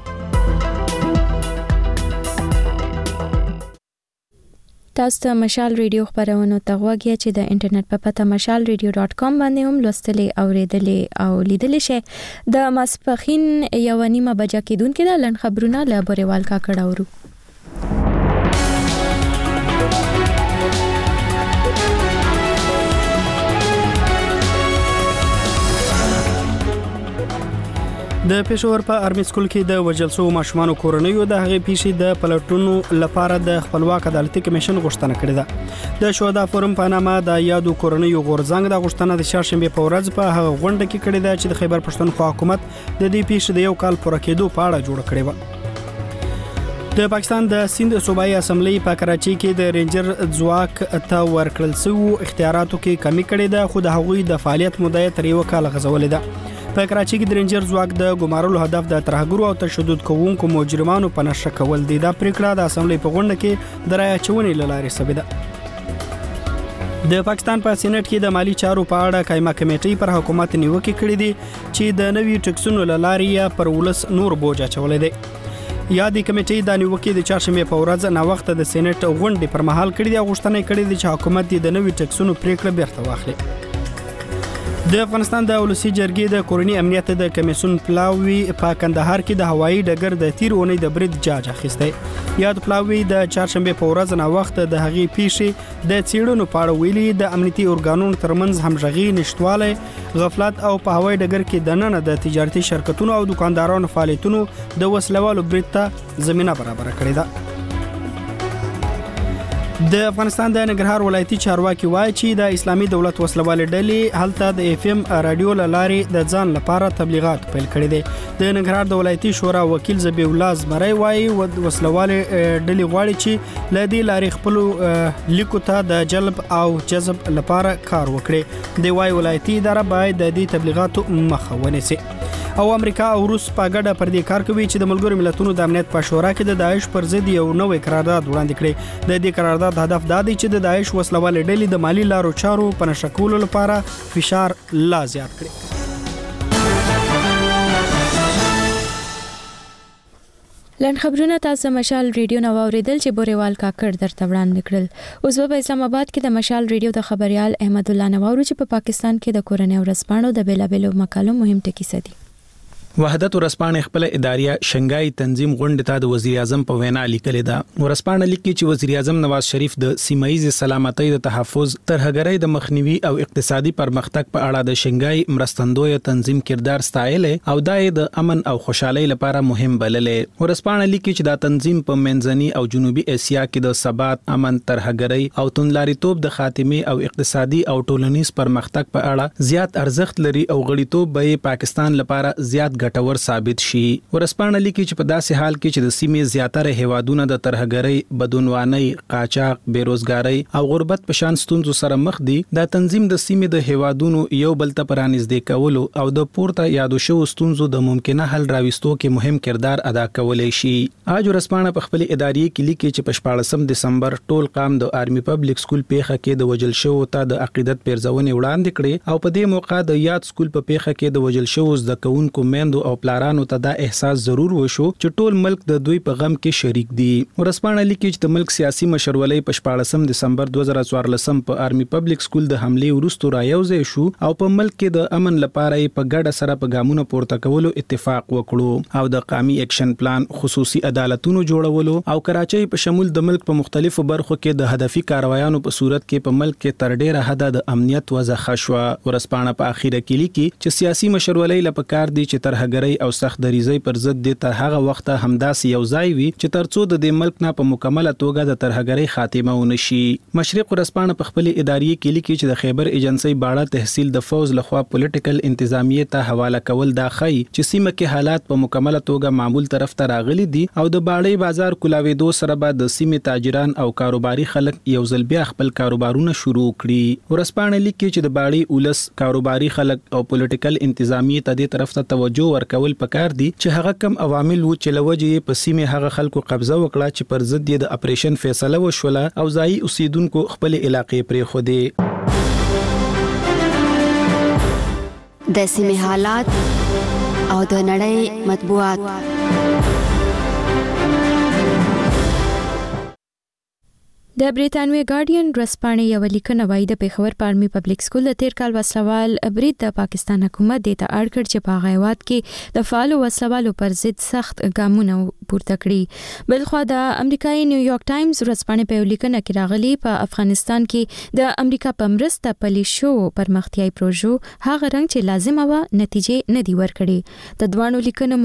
تاسو ته مشال ریډیو خبرونه تغواږی چې د انټرنیټ په پته mashalradio.com باندې هم لوستلې اوریدلې او لیدلې شئ. د ماسپخین 1:30 بجې کېدونکې د لن خبرونه له بوريوال کا کډاورو. د پېښور په آرمي سکول کې د وجلسو ماشومان کورنیو د هغې پیښې د پلټونو لپاره د خپلواک عدالتي کمیشن غوښتنه کړې ده. د شهدا فورم په نامه د یادو کورنیو غورځنګ د غوښتنه د چهارشنبه په ورځ په هغه غونډه کې کړې ده چې د خیبر پښتونخوا حکومت د دې پیښې د یو کال پوره کېدو په اړه جوړ کړې و. د پاکستان د سند صوبایي اسمبلی په کراچۍ کې د رینجر ځواک ته ورکړل شوی اختیاراتو کې کمی کړې ده، خو د هغوی د فعالیت موده تر یو کال غځولې ده. په کراچۍ کې د رینجر ځواک د ګمارلو هدف د ترهګرو او تشدد کوونکو مجرمانو په نشه کول دي. دا پریکړه د اسمبلی په غونډه کې د رایه چونې لارې ثبت ده. د پاکستان په سېنات کې د مالی چارو په اړه قائمه کمیټې پر حکومت نیوکه کړې دي چې د نوي ټکسونو لارې پر ولس نور بوج اچولې دي. یادې کمیټې د نیوکې د چهارشنبه په ورځ نا وخت د سېنات غونډې پر مهال کړې دي او غوښتنه کړې دي چې حکومت د نوي ټکسونو پریکړه بیرته واخلي. د افغانستان د ولسی جرګې د کورنی امنیت د کمیسیون پلاوی په کندهار کې د هوایي ډګر د تیر اونۍ د برید جاج اخیسته. یاد پلاوی د چهارشنبه په ورځ نا وخت د هغې پیښې د څېړنو په اړه ویلي د امنیتي ارګانونو ترمنځ همغږي نشټواله غفلت او په هوایي ډګر کې د نن د تجارتي شرکتونو او دکاندارانو فعالیتونو د وسلوالو برید ته زمينه برابر کړې ده. د افغانستان د ننګرهار ولایتي چارواکي وایي چې د اسلامي دولت وسلوال ډلې هلته د اف ام رادیو لارې د ځان لپاره تبلیغات پیل کړي دي. د ننګرهار د ولایتي شورا وکیل زبیح الله زمری وایي وسلوال ډلې غواړي چې له دې لارې خپل لیکو ته د جلب او جذب لپاره کار وکړي. د وایي ولایتي اداره باید د دې تبلیغاتو مخه ونیسي. او امریکا او روس په ګډه پر دې کار کوي چې د ملګرو ملتونو د امنیت په شورا کې د داعش پر ضد یو نوې قرارداد وړاندې کړي. د دې قرارداد هدف دا دی چې د داعش وسلوال ډلې د مالی لارو چارو په نشه کولو لپاره فشار لا زیات کړي. لن خبرونه تاسو مشال ریډیو نو اوریدل چې بوريوال کاکړ درته وړاندې کړل. اوس په اسلام آباد کې د مشال ریډیو د خبريال احمد الله نواورو چې په پاکستان کې د کورنۍ ورځپاڼو د بیلابېلو مقالو مهم ټکي سدي. وحدت ورسپانې خپل اداریه شنګای تنظیم غونډه ته د وزیر اعظم په وینا لیکلې ده. ورسپانه لیکي چې وزیر اعظم نواز شریف د سیمایي سلامتۍ د تحفظ ترهګرۍ د مخنیوي او اقتصادي پرمختګ په اړه د شنګای مرستندوی تنظیم کردار ستایلې او د امن او خوشحالۍ لپاره مهم بللې. ورسپانه لیکي چې دا تنظیم په منځني او جنوبي اسیا کې د ثبات، امن، ترهګرۍ او توندلاریتوب د خاتمه او اقتصادي او ټولنیز پرمختګ په اړه زیات ارزښت لري او غړیتوب به پاکستان لپاره زیات ګټور ثابت شي. ورسپانه لیکي چې په داسې حال کې چې د سیمې زیاتره هیوادونه د ترهګرۍ، بدعنوانۍ، قاچاق، بیروزګارۍ او غربت په شان ستونزو سره مخ دي، دا تنظیم د سیمې د هیوادونو یو بل ته پرانیزدې کولو او د پورته یادو شوو ستونزو د ممکنه حل راوستو کې مهم کردار ادا کولای شي. اج ورسپانه په خپل ادارې کې لیکي چې په 14 دسمبر ټول قام د آرمي پبلک سکول پیښه کې د وجل شوو ته د عقیدت پیرزونې وړاندې کړي او په دې موقع د یاد سکول په پیښه کې د وجل شوو زده کوونکو میندو او پلارانو ته دا احساس ضرور وشو چې ټول ملک د دوی په غم کې شریک دي. ورسپانه لیکي چې د ملک سیاسي مشرولۍ په 14 دسمبر 2014 په آرمي پبلک سکول د حمله وروسته رايوځي شو او په ملک کې د امن لپاره په ګډه سره په ګامونو پورته کولو اتفاق وکړو او د قومي اکشن پلان، خصوصي عدالتونو جوړولو او کراچۍ په شمول د ملک په مختلفو برخو کې د هدفي کاروایانو په صورت کې په ملک کې تر ډیره حد د امنیت وضع خښوه. ورسپانه په اخیره کې لیکي چې سیاسي مشرولۍ لپاره کار دي چې تر ترهګرۍ او سخت دریزۍ پر ضد د تر هغه وخت همداسې یو ځای وي چې ترڅو د دې ملک نه په مکمله توګه د ترهګرۍ خاتمه ونشي. مشرق ورځپاڼه په خپل اداري کې لیکي چې د خیبر ایجنسی باړه تحصیل د فوز لخوا پولیټیکل انتظامیه ته حواله کول دا خی چې سیمه کې حالات په مکمله توګه معمول طرف ته راغلي دي او د باړې بازار کولاوېدو سره به د سیمې تاجران او کاروباري خلک یو ځل بیا خپل کاروبارونه شروع کړي. ورځپاڼه لیکي چې د باړې اولس کاروباري خلک او پولیټیکل انتظامیه ته د طرف ته توجه ورکول پکار دي چې هغه کم عوامل وو چې لوجې په سیمه هغه خلکو قبضه وکړه چې پر ضد د اپریشن فیصله وشوله او ځای اوسیدونکو خپل علاقې پرې خو دي. د سیمه حالات او د نړۍ مطبوعات. د بریټانوي ګارډین ورځپاڼې یو لیکنه وایي د پیښور په آرمي پبلک سکول د تیر کال وسلوال برید د پاکستان حکومت د اړ کړ چې په هغه هیواد کې د فعال وسلوالو پر ضد سخت ګامونه پورته کړي. بلخوا د امریکایي نیویارک ټایمز ورځپاڼې په یو لیکنه کې راغلي په افغانستان کې د امریکا په مرسته پلي شو پرمختیايي پروژو هغه رنګ چې لازم و نتیجې نه دی ورکړي. د دوانو لیکنو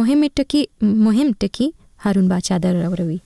مهم ټکی هارون باچا دروي.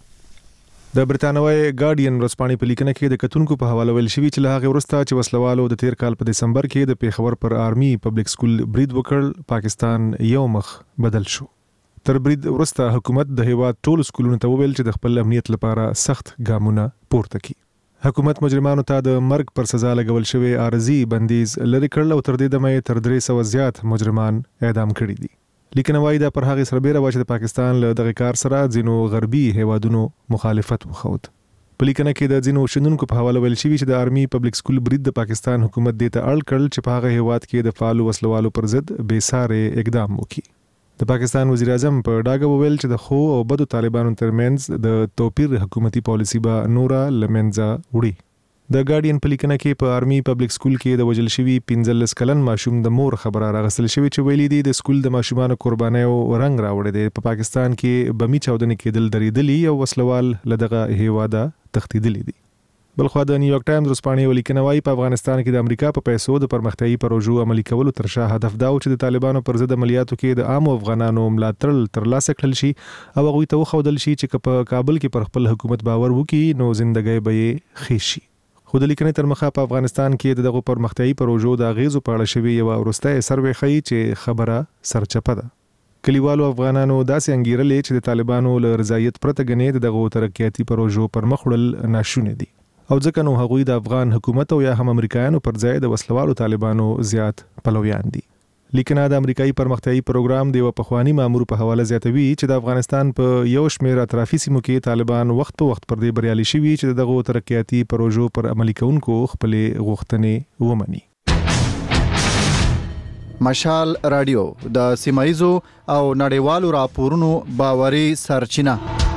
د برتانوي ګارډین ورځپاڼې په لیکنه کې د کتونکو په حواله ویل شوی چې له هغه وروسته چې وسلوالو د تیر کال په دسمبر کې د پیښور پر آرمي پبلک سکول برید وکړ پاکستان یو مخ بدل شو. تر برید وروسته حکومت د هیواد ټول سکولونو ته وویل چې د خپل امنیت لپاره سخت ګامونه پورته کړي. حکومت مجرمانو ته د مرګ پر سزا لګول شوی عارضي بندیز لري کړل او تر دې دمه تر 300 زیات مجرمان اعدام کړي دي. لیکنه وايي دا پر هغه سربېره و چې د پاکستان له دغه کار سره ځینو غربي هیوادونو مخالفت وخود. په لیکنه کې د ځینو شنونکو په حواله ویل شوی چې د آرمي پبلک سکول برید د پاکستان حکومت د ته اړ کړل چې په هغه هیواد کې د فعال وسلوالو پر ضد بے ساري اقدام وکړي. د پاکستان وزیر اعظم په ډاګه وویل چې د خو او بدو طالبانو ترمنځ د توپیر حکومتي پالیسی به نورا لمنځه وړي. د ګارډین په لیکنه کې په آرمي پبلک سکول کې د وجل شوی 15 کلن ماشوم د مور خبره راغستل شوی چې ویلي دي د سکول د ماشومانو قربانیو رنگ راوړی دی. په پاکستان کې بمی چاودنې کېدل درېدلی او وسلوال لدغه هیواده تختیدلی دي. بلخوا د نیویارک ټایمز ورځپاڼې ولیکنه وايي په افغانستان کې د امریکا په پیسو د پرمختیايي پروژو عملي کولو تر شا هدف دا و چې د طالبانو پر ضد عملیاتو کې د عام افغانانو ملاتړ ترلاسه کړل شي او هغوی ته وښودل شي چې په کابل کې پر خپل حکومت باور وکړي نو ژوندۍ به یې ښه شي. خو د لیکنې تر مخه په افغانستان کې دغه پرمختیايي پروژو د اغیزو په اړه شوی یو ورسته سروې ښیي چې خبره سرچپه ده. کلیوالو افغانانو داسې انګیرلې چې د طالبانو له رضایت پرته غنې دغه ترقیاتي پروژو پر مخ وړل ناشونې دي او ځکه نو هغوی د افغان حکومت او یا هم امریکایانو پر ځای د وسلوالو طالبانو زیات پلویان دي. لیکنه د امریکایي پرمختیايي پروګرام د پخوانی مامور په حواله زیاتوي چې د افغانستان په یو شمېر اطرافي سیمو کې طالبان وخت په وخت پر دې بریالي شوي چې دغه ترقیاتي پروژو پر عملي کونکو خپل غوښتنې ومني. مشال رادیو د سیمایزو او نړیوالو راپورونو باوري سرچینه.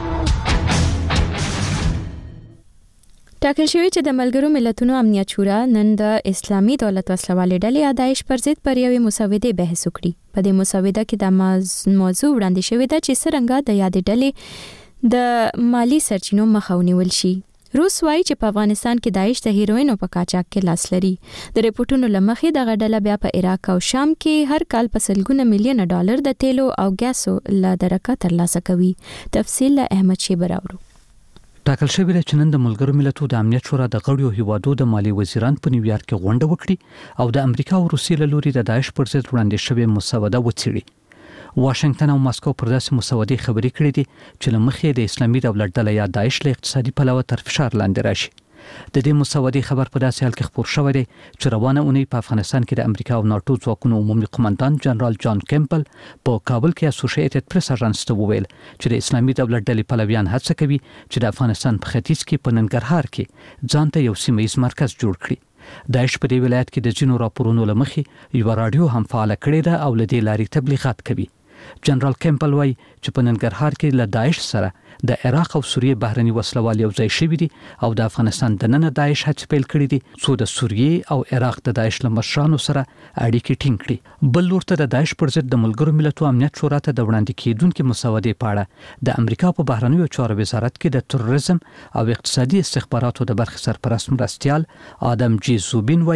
ټاکل شوی چې د ملګرو ملتونو امنیت شورا نن د اسلامي دولت وسلوالې ډلې داعش پر ضد پر یوې مسودې بحث وکړي. په دې مسوده کې د موضوع وړاندې شوې ده چې څرنګه د یادې ډلې د مالی سرچینو مخه ونیول شي. روس وايي چې په افغانستان کې داعش د هیروینو په قاچاق کې لاس لري. د ریپورتونو لمخې دغه ډله بیا په عراق او شام کې هر کال په سلګونه میلیونه ډالر د تیلو او ګاسو له درکه ترلاسه کوي. تفصیل له احمد شیبر اورو. ټاکل شوی چې نن د ملګرو ملتونو د امنیت شورا د غړیو هیوادو د مالی وزیران په نیویارک کې غونډه وکړي او د امریکا او روسیې له لوري د داعش پر ضد وړاندې شوی مسوده وڅېړي. واشنگټن او ماسکو پر داسې مسودې خبرې کړې دي چې له مخې د اسلامي دولت ډله یا داعش له اقتصادي پلوه تر فشار لاندې راشي. د دې مسودې خبر په داسې حال کې خبر شوی دی چې روانه اونۍ په افغانستان کې د امریکا او ناتو ځواکونو عمومي قومندان جنرال جان کیمپل په کابل کې اسوسییټډ پریس اژانس ته وویل چې د اسلامي دولت ډلې پلویان هڅه کوي چې د افغانستان په ختیځ کې په ننګرهار کې ځان ته یو سیمه‌ییز مرکز جوړ کړي. داعش په دې ولایت کې د ځینو راپورونو له مخې یو رادیو هم فعال کړی ده او له دې لارې تبلیغات کوي. جنرال کیمپل وايي چې په ننګرهار کې له داعش سره د عراق او سوریې بهرني وسلوال یو ځای شوي دي او د افغانستان دننه داعش هڅې پیل کړې دي څو د سوریې او عراق د داعش له مشرانو سره اړیکې ټینګ کړي. بل لور ته د داعش پر ضد د ملګرو ملتونو امنیت شورا ته د وړاندې کېدونکې مسودې په اړه د امریکا په بهرنیو چارو وزارت کې د تروریزم او اقتصادي استخباراتو د برخې سرپرست مرستیال آدم جی زوبین وايي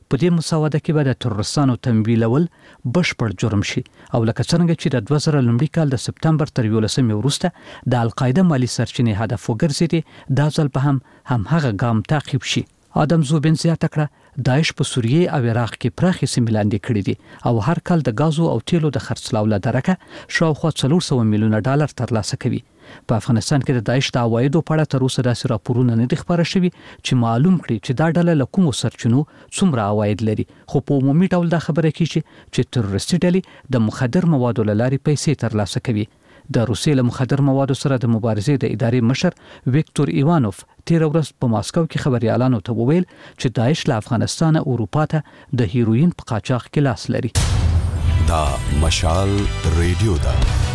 په دې مسوده کې به د تروریستانو تمویلول بشپړ جرم شي او لکه څنګه چې د 2000 لومړي کال د سپتمبر تر 11 وروسته د القاعده مالی سرچینې هدف وګرځېدي دا ځل به هم هغه ګام تعقیب شي. آدم زوبین زیاته کړه داعش په سوریه او عراق کې پراخې سیمې لاندې کړې دي او هر کال د غازو او تیلو د خرڅلاو له درکه شاوخوا 400 میلیونه ډالر ترلاسه کوي. په افغانستان کې د داعش د عوایدو په اړه تر اوسه داسې راپورونه نه دي خبره شوي چې معلوم کړي چې دا ډله له کومو سرچینو څومره عواید لري، خو په عمومي ډول دا خبره کیږي چې تروریستي ډلې د مخدر موادو له لارې پیسې ترلاسه کوي. د روسیې له مخدر موادو سره د مبارزې د ادارې مشر ویکتور ایوانوف تیر ورځ په ماسکو کې خبريالانو ته وویل چې داعش له افغانستان اروپا ته د هیروین په قاچاق کې لاس لري. دا مشال ریډیو دا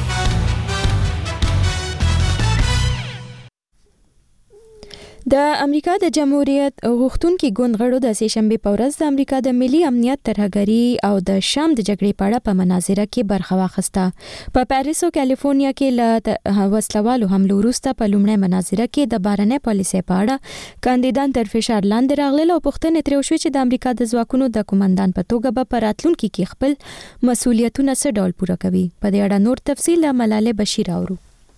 د امریکا د جمهوریت غوښتونکي ګوند غړو د سهشنبه په ورځ د امریکا د ملي امنیت ترهګري او د شام د جګړې په اړه په مناظره کې برخه واخیسته. په پاریس او کالیفورنیا کې له وسلوالو حملو وروسته په لومړۍ مناظره کې د بهرنۍ پالیسۍ په اړه کاندیدان تر فشار لاندې راغلل او پوښتنې ترې وشوې چې د امریکا د ځواکونو د قومندان په توګه به په راتلونکي کې خپل مسؤلیتونه څه ډول پوره کوي. په دې اړه نور تفصیل له ملاله بشیر اورو.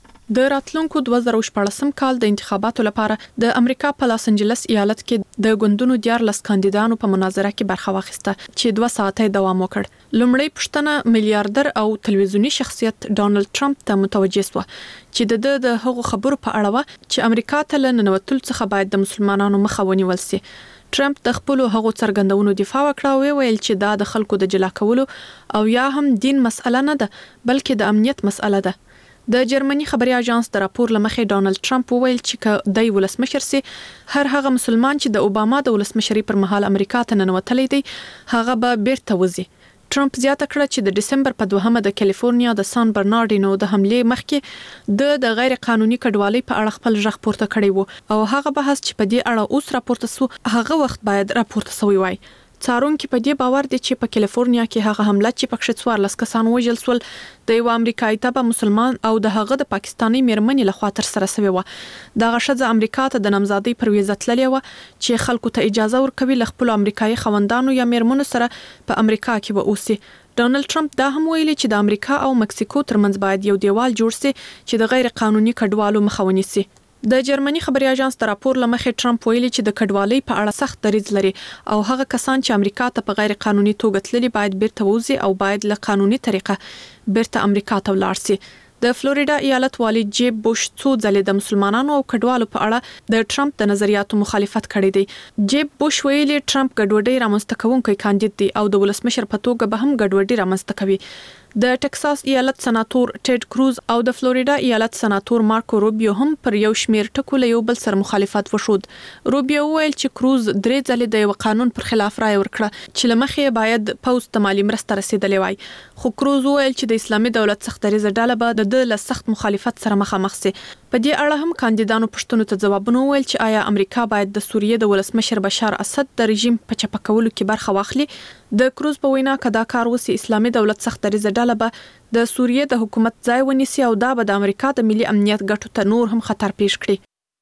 د راتلونکو 2014 کال د انتخاباتو لپاره د امریکا په لاس انجلس ایالت کې د ګوندونو 14 کاندیدانو په مناظره کې برخه واخیسته چې 2 ساعته دوام وکړ. لومړی پوښتنه میلیارډر او تلویزیونی شخصیت ډونالد ټرمپ ته متوجه شو چې د هغو خبرو په اړه و چې امریکا ته له ننوتل څخه باید د مسلمانانو مخه ونیول شي. ټرمپ د خپل هغو څرګندونو دفاع وکړه او ویل چې دا د خلکو د جلا کولو او یا هم دین مسأله نه ده بلکې د امنیت مسأله ده. د جرمني خبري اژانس د راپور لمخې ډونالد ټرمپ وویل چې د ولسمشر سي هر هغه مسلمان چې د اوباما د ولسمشري پر مهال امریکا ته ننوتلی دی هغه به بیرته وځي. ټرمپ زیاته کړه چې د دسمبر په 2 د کالیفورنیا د سان برنارډینو د حمله مخکې د غیر قانوني کډوالۍ په اړه خپل ژغ پورته کړی وو او هغه بحث چې په دې اړه اوس راپورته سو هغه وخت باید راپورته سوی وای. څارونکو په دې باور دي چې په کالیفورنیا کې هغه حمله چې پکښ 14 کسان وژل شول د یو امریکایي تبع مسلمان او د هغه د پاکستاني میرمنې لخوا تر سره شوی و. د غشځه امریکا ته د نامزادۍ پر ویزه تللې و چې خلکو ته اجازه ورکوي ل خپل امریکایي خوندانو یا میرمنو سره په امریکا کې و اوسي. ډونالد ټرمپ دا هم ویلي چې د امریکا او مکسیکو ترمنځ باید یو دیوال جوړ شي چې د غیر قانوني کډوالو مخه ونیسي. د جرمني خبري اژانس د راپور لمخې ټرمپ ویلي چې د کډوالۍ په اړه سخت دریځ لري او هغه کسان چې امریکا ته په غیر قانوني توګه تللي باید بیرته وځي او باید له قانوني طریقه بیرته امریکا ته ولاړ شي. د فلوریدا ایالت والي جیب بوش څو ځلې د مسلمانانو او کډوالو په اړه د ټرمپ د نظریاتو مخالفت کړی دی. جیب بوش ویلي ټرمپ ګډوډي رامنځته کوونکی کاندید دی او د ولسمشر په توګه به هم ګډوډي رامنځته کوي. د ټکساس ایالت سناتور ټیډ کروز او د فلوریدا ایالت سناتور مارکو روبیو هم پر یو شمیر ټکو له یو بل سره مخالفت وشود. روبیو ویل چې کروز 3 ځلې د یو قانون پر خلاف رائے ورکړه چې لمخې باید پوز ته مالی مرسته رسیدلې وای. خو کروز ویل چې د اسلامي دولت سخت دریځ ډله به د له سخت مخالفت سره مخامخ شي. په دې اړه هم کاندیدانو پښتنو ته ځوابونه ویل چې آیا امریکا باید د سوریې د ولسمشر بشار اسد د رژیم په چپه کولو کې برخه واخلي. د کروز په وینا کدا کار وسی اسلامي دولت سخت دریځ ډله به د سوریې د حکومت ځای ونیسي او دا به د امریکا د ملي امنیت ګټو ته نور هم خطر پیښ کړي.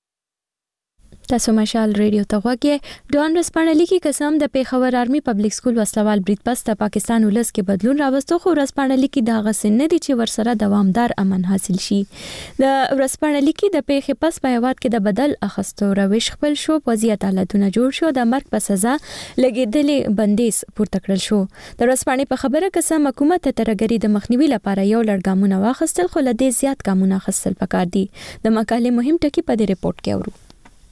تاسو مشال ریډیو ته غوږی. ډون رسپانلی کې قسم د پیښور آرمي پبلک سکول وسلوال برید پس د پاکستان ولس کې بدلون راوستو خو رسپانلی کې د غسن نه دي چې ورسره دوامدار امن حاصل شي. د رسپانلی کې د پیښې پس په هواد کې د بدل اخستو روش خپل شو وضعیت حالتونه جوړ شو د مرګ په سزا لګیدلې بندیز پورته کړل شو. د رسپانلی په خبره قسم حکومت ته ترګری د مخنیوي لپاره یو لړګامونه واخستل خو لدې زیات ګامونه اخستل پکار دي. د مقالې مهم ټکی په دې ریپورت کې اورو.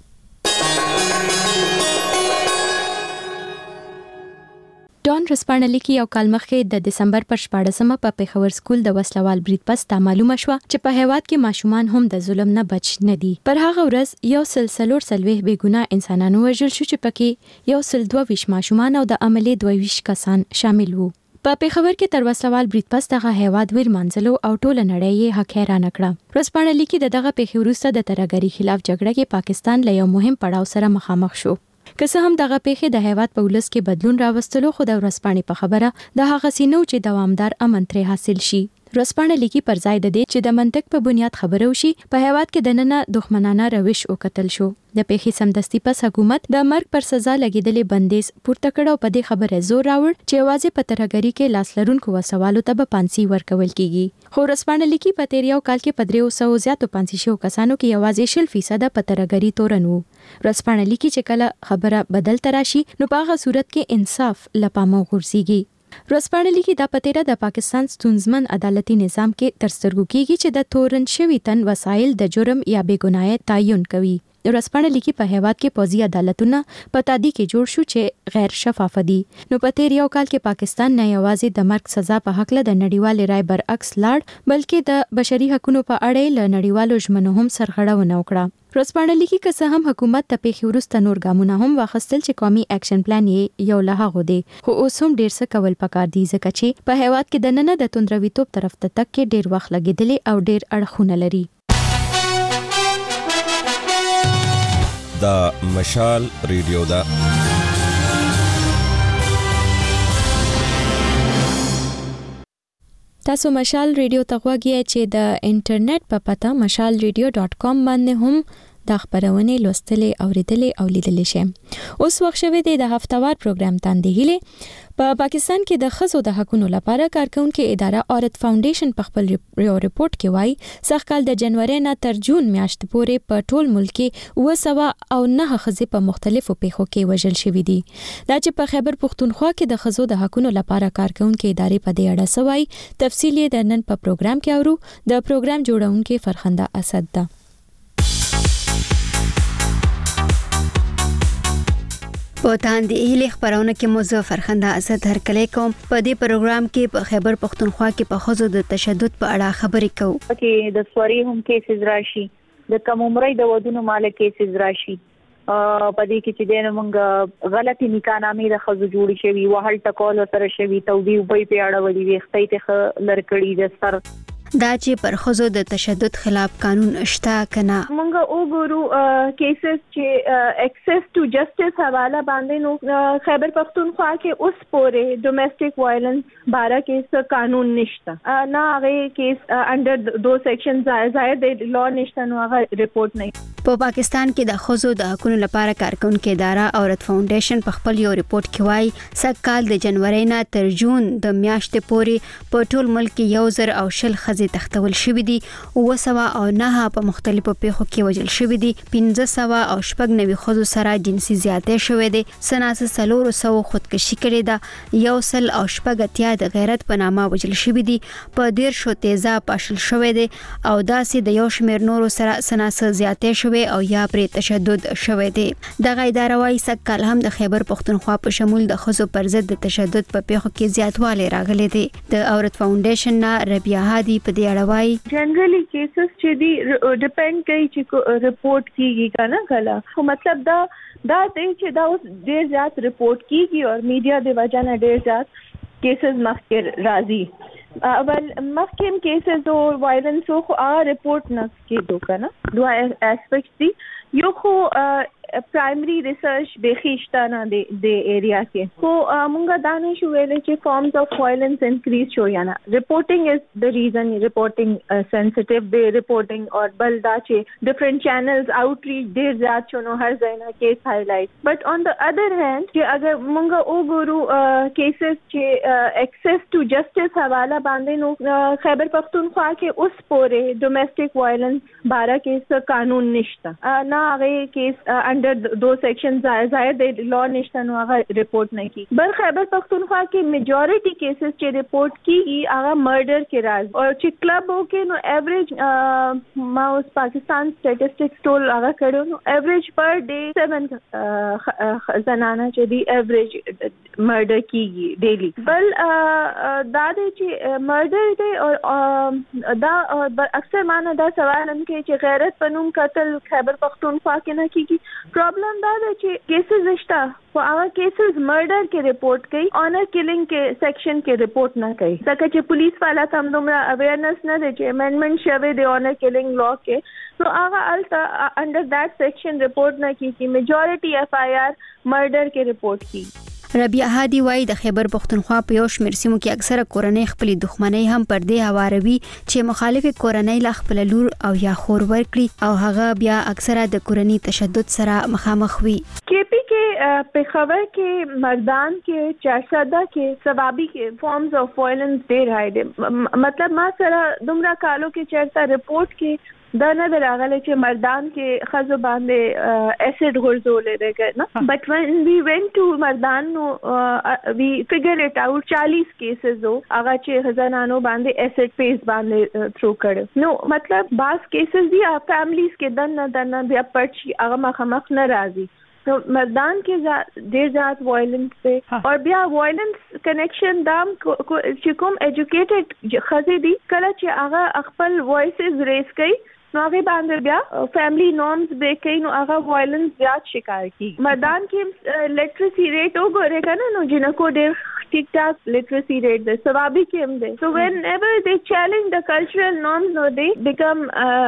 ډون رسپانلی کې یو کال مخکې د دسمبر پر 14مه په پیښور سکول د وسلوال برید پس تا معلومه شو چې په هیواد کې ماشومان هم د ظلم نه بچ نه دي. پر هغه ورځ یو سلسلور سلوي بېګناه انسانانو وژل شو چې پکې یو سل 22 ماشومان او د عملي 22 کسان شامل وو. په پیښور کې تر وسلوال برید پس دغه هیواد ویر منځلو او ټول نړۍ یې حق حیران کړه. رسپانلی کې دغه پیښې وروسته د ترهګری خلاف جګړه کې پاکستان له یو مهم پړاو سره مخامخ شو. که څه هم دغه پیښې د هیواد په ولس کې بدلون راوستلو خو د ورځپاڼې په خبره د هغه سينو چې دوامدار امن ترې حاصل شي. رسپانه لیکي پر ځای د دې چې د منطق په بنیاد خبرو شي په هیواد کې دننه دښمنانه روش وکتل شو. د پیښې سمدستي پس حکومت د مرګ پر سزا لګیدلې بندیز پورته کړ او په دې خبره زور راوړ چې یوازې په ترهګرۍ کې لاس لرونکو وسوالو ته به پانسي ورکول کیږي. خو رسپانه لیکي په تیر یو کال کې په 300 زیاتو پانسي شو کسانو کې یوازې 0% په ترهګرۍ تورن وو. رسپانه لیکي چې کله خبره بدل تراشي نو په هغه صورت کې انصاف لپامه غورځيږي. رسپانه لیکي دا پتیره د پاکستان ستونزمن عدالتي نظام کې تر سترګو کیږي چې د تورن شوی تن وسایل د جرم یا بېګناه تعین کوي. رسپانه لیکي په هیواد کې پوځي عدالتونه په تادی کې جوړ شو چې غیر شفاف دي. نو په تیر یو کال کې پاکستان نه یوازې د مرګ سزا په حق له د نړیوال رای برعکس لاړ بلکې د بشري حقوقو په اړه له نړیوالو ژمنو هم سرغړونه وکړه. رسپانه لیکي که څه هم حکومت ته پیښې وروسته نور ګامونه هم واخیستل چې قومي اکشن پلان یې یو له هغو دی خو اوس هم ډیر څه کول پکار دي ځکه چې په هیواد کې دننه د توندرویتوب طرف ته تک کې ډیر وخت لګیدلی او ډیر اړخونه لري. دا مشال ریډیو دا تاسو مشال ریډیو ته غواړئ چې د انټرنیټ په پته mashalradio.com باندې هم د خبرونه لوستلې اوریدلې او لیدلې شئ. اوس وخت شوه د هفتوار پروګرام تاندې هله په پاکستان کې د ښځو د حقوقو لپاره کارکونکو اداره عورت فاونډیشن په خپل ریپورت کې وایي سږ کال د جنوري نه تر جون میاشتې پورې په ټول ملک کې 209 ښځې په مختلفو پیښو کې وژل شوې دي. دا چې په خیبر پختونخوا کې د ښځو د حقوقو لپاره کارکونکو ادارې په دې اړه سوای تفصیل یې د نن په پروګرام کې اورو. د پروګرام جوړونکو فرخنده اسد ده. په تاندې هلي خبرونه کې موضوع فرخنده اسد هرکلی کوم. په دې پروګرام کې په خیبر پختونخوا کې په ښځو د تشدد په اړه خبرې کوو. کې د سوري هم کیسز راشي د کم عمرۍ د ودونو مال کیسز راشي په دې کې چې د موږ غلطي نکاحنامې د ښځو جوړې شوی وهل ټکول سره شوی توبې وبې په اړه ولې وختې ته لړکړې د سر دا چې پر ښځو د تشدد خلاف قانون شته کنه. موږ وګورو کیسز چې اکسس ټو جسټس حواله باندې نو خیبر پختونخوا کې اوس پورې ډومېسټک وایلنس باره کې قانون نشته نه هغه کیس انډر دو سیکشن ظاهر د لا نشته نو هغه ریپورت نه. په پاکستان کې د ښځو د حقوقو لپاره کارکونکو اداره عورت فاونډیشن په خپل یو ریپورت کې وایي سږ کال د جنوري نه تر جون د میاشتې پورې په ټول ملک کې 1,020 ښځې تختول شوې دي 209 په مختلفو پیښو کې وژل شوې دي 590 ښځو سره جنسي زیاتې شوې دي 300 خودکشي کړې ده 180 د غیرت په نامه وژل شوې دي په 150 تیزاب پاشل شوې دي او داسې د یو شمېر نورو سره 300 زیاتې شوې او یا پرې تشدد شوې دي. دغه اداره وايي سږ کال هم د خیبر پختونخوا په شمول د ښځو پر ضد د تشدد په پیښو کې زیاتوالی راغلی دی. د عورت فاونډیشن نه ربیع هادي په دې اړه وايي جنرالي کیسز چې دی ډیپند کوي چې ریپورت کیږي کنه کله خو مطلب دا دی چې دا اوس ډیر زیات ریپورت کیږي او میډیا د وجه نه ډیر زیات کیسز مخکې راځي. اول مخکې کیسز او وایلنس خو ریپورت نه کیدو کنه دوه اسپیکټ دي یو خو پرایمری ریسرچ بخښتانه د ایریا کې خو مونږه دانه شو ویل چې فارمز اف وایلنس انکریز شو یا نه ریپورټینګ از د ریزن ریپورټینګ سنسټیو دی ریپورټینګ او بل دا چې ډیفرنٹ چینلز آوټریچ ډیر زیات شنو هر ځای نه کیس هایلایټ بٹ اون د ادر هاند چې اگر مونږه وګورو کیسز چې اکسس ټو جسټس حواله باندې نو خیبر پختونخوا کې اوس پورې ډومېسټک وایلنس باره کې قانون نشته نه هغه کیس انډر دو سیکشن ظاهر د لا نشته نو هغه ریپورٹ نه کی. بل خیبر پختونخوا کې میجورټي کیسز چې ریپورٹ کیږي هغه مرډر کې راځي او چې کلبو کې نو ایوریج ما اوس پاکستان سټیټسټکس ټول هغه کړو نو ایوریج پر ډے 7 زنانه چې دی ایوریج مرډر کیږي ډیلی. بل دا چې مرډر دی او دا اکثر معنی دا سوال هم کې چې غیرت پنوم قتل خیبر پختونخوا کې نه کیږي. پرابلم دا دی چې کیسز شته خو هغه کیسز مرډر کې ریپورٹ کوي آنر کیلینګ کې سیکشن کې ریپورٹ نه کوي ځکه چې پولیس والا هم دومره اویرنس نه دی چې امندمنت شوی دی آنر کیلینګ لا کې نو هغه الته انډر دیٹ سیکشن ریپورٹ نه کیږي میجورټي ایف آی آر مرډر کې ریپورٹ کی. ربيع هادي وايي د خیبر پښتونخوا په یو شمېر سیمو کې اکثره کورنۍ خپل دښمنۍ هم پر دې هواروي چې مخالف کورنۍ لا خپل لور او یا خور ورکړي او هغه بیا اکثره د کورنۍ تشدد سره مخامخ وي. केपी के पेशावर के मर्दान के चारसादा के सवाबी के फॉर्म्स ऑफ वायलेंस दे रहा है. मतलब मा सरा दुमरा कालो के चर्चा रिपोर्ट के دنه دراغله چې مردان کې خزو باندې اسید غرزولې ده نه but when we went to مردان no we figured it out 40 cases हो هغه چې خزانانو باندې اسید فیس باندې throw کړ نو مطلب باس کیسز دی فیملیز کې دنه بیا پړچی هغه مخ نه راځي. تو مردان کې ډېر زیات وایلنس دی او بیا وایلنس کنیکشن دام چې کوم ایجوکیټډ خزې دي کله چې هغه خپل وایسز ریز کوي نو هغه باندې بیا فیملی نورمز به کوي نو هغه وایلنس زیات شکار کیږي. مردان کې لټریسي ریټ وګورئ کنه نو جنکو ډېر ټیک ټاک لټریسي ریټ ده سوابي کې هم ده. So whenever they challenge the cultural norms no they become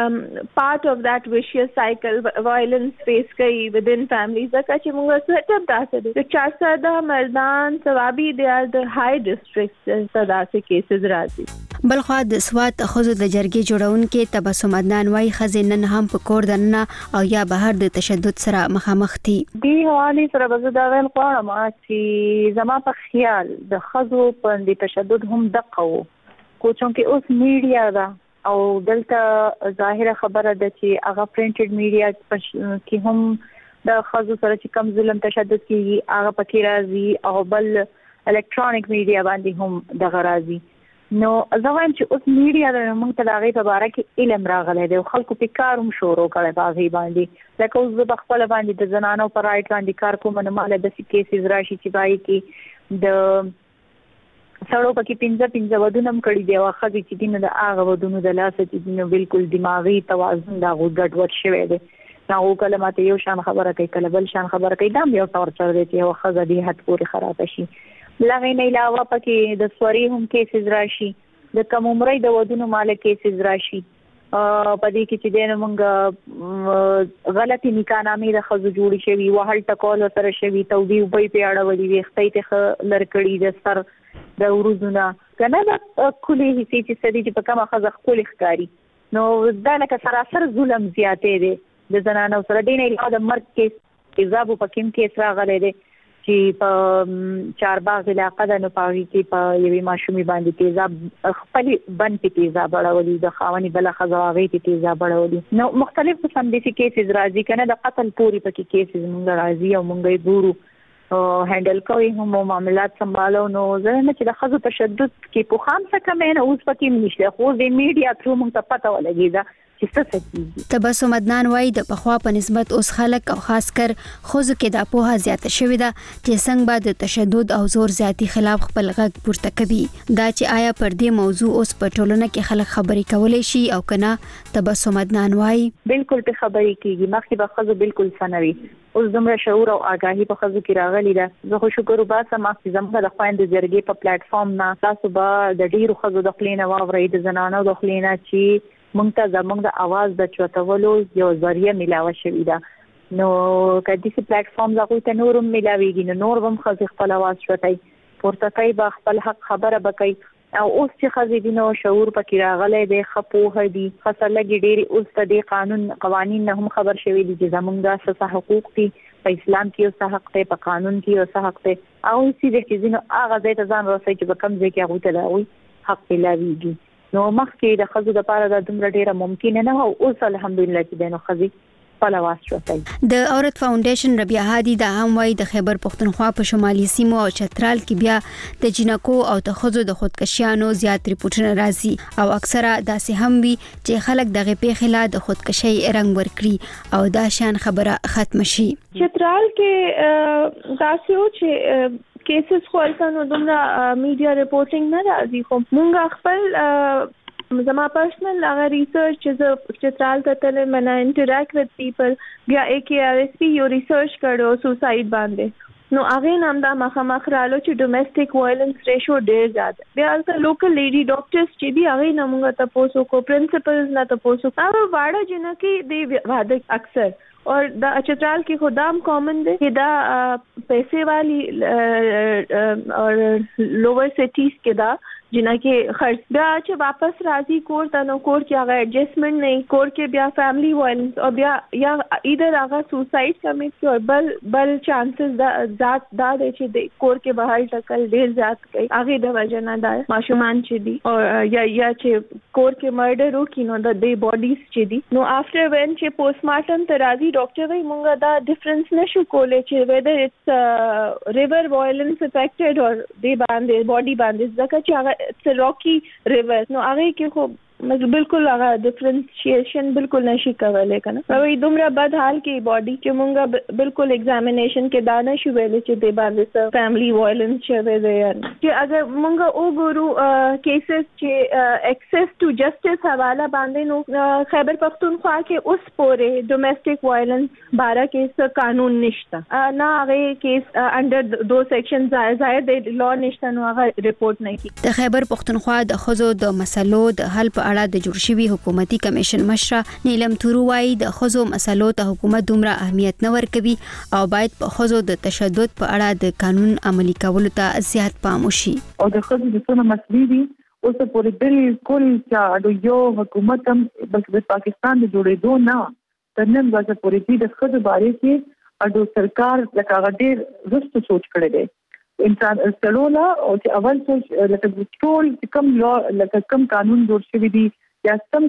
part of that vicious cycle violence face کوي within families. ځکه چې موږ سټپ داسې دي چې چارسادا مردان سوابي they are the high districts صداسې کیسز راځي. بلخوا د سوات خزو د جرګې جوړونکو تبسم عدنان وايي خزینن هم په کور دننه او یا بهر د تشدد سره مخامخ دي. دی حواله سره به دا ویل غواړم چې زما په خیال د خزو په د تشدد هم دقه وو کو چې اوس میډیا دا او دلته ظاهره خبره ده چې هغه پرینټډ میډیا کې هم د خزو سره چې کم ظلم تشدد کیږي هغه پکې راځي او بل الکترونیک میډیا باندې هم د غرازي. نو زه وایم چې اوس میډیا د موږ ته د هغې په باره کې علم راغلی دی او خلکو پې کار هم شروع کړی په هغې باندې. لکه اوس زه په خپله باندې د زنانو په رایټ باندې کار کوم نو ماله داسې کیسز راشي چې په هغې کې د سړو پکې 15 ودونه هم کړي دي او ښځې چې دي نو د هغه ودونو د لاسه چې دي نو بالکل دماغي توازن د هغو ګډوډ شوی دی. هغو کله ماته یو شان خبره کوي کله بل شان خبره کوي دا هم یو ټورچر دی چې یوه ښځه دې حد پورې خرابه شي. لغې نه علاوه پکې د سوري هم کیسز راشي د کم عمرۍ د ودونو مال کیسز راشي په دې کې چې دنه مونږ غلطي نکاحنامې د خزو جوړی شوی وهل ټکول سره شوی توبې وبې په اړه ولې وختې ته لړکړی د سر د ورزونه کنه د کلی هیڅ چې سړي چې په کومه خزه خپل ښکاری نو دا لکه سراسر ظلم زیاتې دي د زنانو سره دینه علاوه د مرګ کې تیزاب په کوم کې راغلي دي چې په چارباغ علاقه د نپاوی کې په یوې ماشومې باندې تیزاب خپل بند په تیزاب اړولي د خاوني بل خزاوي په تیزاب اړولي نو مختلف قسم دي کیسز راځي کنه د قتل پوری پکې کیسز مونږ راځي او مونږ یې ګورو هندل کوي هم معاملات سمبالو نو زه نه چې د خزو تشدد کې په خام څه کمه نه اوس پکې نشته خو د میډیا تر مونږ ته پته ولګي دا تبسم عدنان وايي د پخوا په نسبت اوس خلک او خاص کر خوځو کې د پوهه زیاته شوې ده چې څنګه به د تشدد او زور زیاتی خلاف خپل غږ پورته کوي. دا چې آیا پر دې موضوع اوس په ټولنه کې خلک خبرې کولای شي او کنه تبسم عدنان وايي بالکل په خبرې کېږي مخکې به خزو بالکل سنوي اوس دومره شعور او آگاهی په خزو کې راغلی ده. زه خو شکر وباسم چې زموږ د خويندو جرګې په پلیټ فارم نه تاسو به د ډیرو خزو د خلینو واورئ د زنانو د خلینو چې مونږ ته زموږ د आवाज د چوتولو یو ذریعہ ملاوه شوې ده نو کدي چې پلیټ فارم زغوي ته نورم ملاويږي نو نور هم خزي خپل आवाज چوتای پورته کوي با خپل حق خبره بکای او اوس چې خزي دي نو شعور پکې راغلی دی خپوه دي خاصلګي ډېری اوس ته د قوانين نه هم خبر شوي دي چې زموږ د اساس حقوق دي په اسلام کې او حق ته په قانون کې او حق ته او چې د چیزونو هغه ځای ته ځان رسوي چې په کوم ځای کې هغه ته راوي حق ملاويږي. نو مخکې د خزو د پاره د دومره ډیره ممکن نه او اوس الحمدلله چې د نو خزي خپل आवाज چوتای. د عورت فاونډیشن ربيع هادي د هم وايي د خیبر پښتونخوا په شمالي سیمو او چترال کې بیا د جنکو او د خزو د خودکشیانو زیات ریپورتونه راځي او اکثره داسې هم وي چې خلک دغه پیښه د خودکشي رنګ ورکړي او دا شان خبره ختم شي. چترال کې داسې و چې کیسز خو الکانو دومره میډیا ریپورټینګ نه راځي خو مونږ خپل زما پرسنل هغه ریسرچ چې چترال ته تلل منه انټریکټ وذ پیپل بیا AKRSP یو ریسرچ کړو سوساید باندې نو هغه نام دا مخامخ رالو چې ډومېسټک وایلنس ریشو ډېر زیات بیا الته لوکل لیډي ډاکټرز چې دی هغه نامونږ ته پوسو کو پرنسپلز نه ته پوسو هغه واړه جنکه دی واده اکثر और द चतराल के खुदाम कॉमन दे कि दा पैसे वाली और लोअर सिटीज के दा जिना के खर्च ब्या च वापस राजी कोर तनो कोर के आगा एडजस्टमेंट नहीं कोर के ब्या फैमिली वायलेंस और ब्या या इधर आगा सुसाइड कमिट के और बल चांसेस जात दा दे चे दे कोर के बाहर टकल देर जात गई आगे दवा जना दा माशुमान चे दी और या चे कोर के मर्डर हो की नो द दे बॉडीज चे दी नो आफ्टर व्हेन चे पोस्टमार्टम तराजी डॉक्टर वही मुंगा दा डिफरेंस न शु कोले चे whether it's river violence affected और दे बांधे बॉडी बांधे जका चे आगा इट्स अ रॉकी रिवर नो आगे के खूब बिल्कुल आगा डिफरेंशिएशन बिल्कुल नशी कवले कना वही दुमरा बद हाल की बॉडी के मुंगा बिल्कुल एग्जामिनेशन के दाना शुवेले चे दे बांधे सब फैमिली वायलेंस चवे दे कि अगर मुंगा ओ गुरु केसेस चे एक्सेस टू जस्टिस हवाला बांधे नो खैबर पख्तूनख्वा के उस पोरे डोमेस्टिक वायलेंस 12 केस कानून निश्ता ना आगे केस अंडर 2 सेक्शन जाहिर लॉ निश्ता नो आगे रिपोर्ट नहीं की د खैबर पख्तونخوا د خزو د مسلو د حل په اړه د جوړ شوی حکومتي کمیشن مشره نیلم توروائی د خزو مسلو ته حکومت دومره اهمیت نه ورکوي او باید په خزو د تشدد په اړه د قانون عملی کولو ته زیات پام وشي او د خزو د څونه مسلې دي اوس پورې بالکل چې یو حکومت هم بلکې د پاکستان د جوړېدو نه تر نن ورځې پورې د خزو باره کې اډو سرکار لکه غډیر رښتو سوچ کړی دی انسان استلولا او چې اول څه لکه ټول کم لا لکه کم قانون جوړ شوی دی یا سم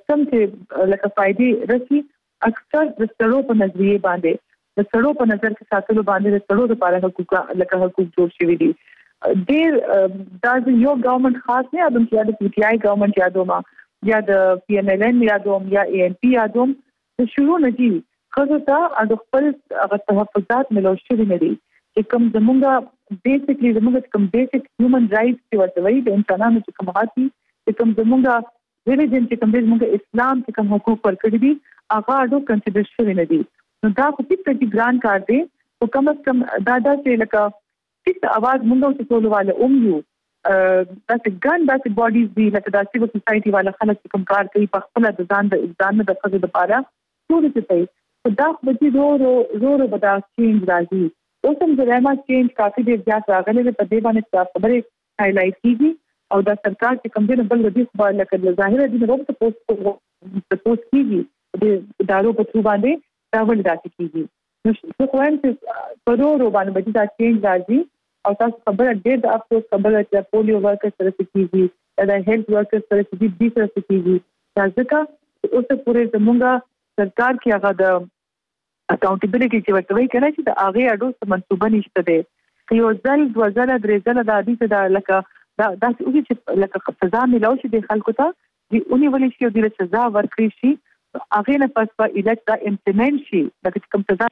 چې لکه فائدې رسی اکثر د ستړو په نظریه باندې د ستړو په نظر کې ساتلو باندې د ستړو لپاره حقوق جوړ شوی دي ډیر دا یو ګورنمنت خاص نه ادم چې د پی ټی آی ګورنمنت یادوما یا د پی ان ال ان یادوم یا ای ان پی یادوم د شروع نه دي خو ته د خپل تحفظات ملو شوی نه دي کوم زمونږه بیسیکلی زمونږه کوم بیسیک هیومن رائټس چې ورته وایي د انسانانو چې کوم حقوق دي کوم زمونږه ریلیجن چې کوم زمونږه اسلام چې کوم حقوق ورکړي دي هغه اډو کنسیډر شوی نه دي نو دا خو هیڅ ګران کار دی او کم از کم دا چې لکه هیڅ आवाज مونږ ته ټول والے یو دا چې ګان دا چې باډیز دي لکه دا سیویل سوسایټي والا خلک کوم کار کوي په خپل د ځان د خزو لپاره ټول څه کوي دا خو به زور بدا چینج راځي اوس هم زما چینج کافي ډیر زیات راغلی دی په دې باندې خبرې هایلایټ کیږي او دا سرکار چې کوم دی بل د دې خبر لکه ظاهر دي نو په پوسټ کیږي د ادارو په څو باندې دا ول داسې کیږي نو خو هم چې پرورو باندې دا چینج راځي او تاسو خبره ډیر د افسوس خبره چې پولیو ورکر سره کیږي دا هیلث ورکر سره کیږي دا ځکه اوس پورې زمونږه سرکار کې هغه د اکاونټیبিলিټي چې ورته وایي کنه چې د هغه اډو منصوبه نشته دی یو ځل دوه ځله درې ځله د عادي څه د لکه دا چې لکه سزا ملو شي د خلکو ته دی اونې ولې شي د سزا ورکړي شي هغه نه پس په الکټ دا امپلیمنټ شي لکه کوم سزا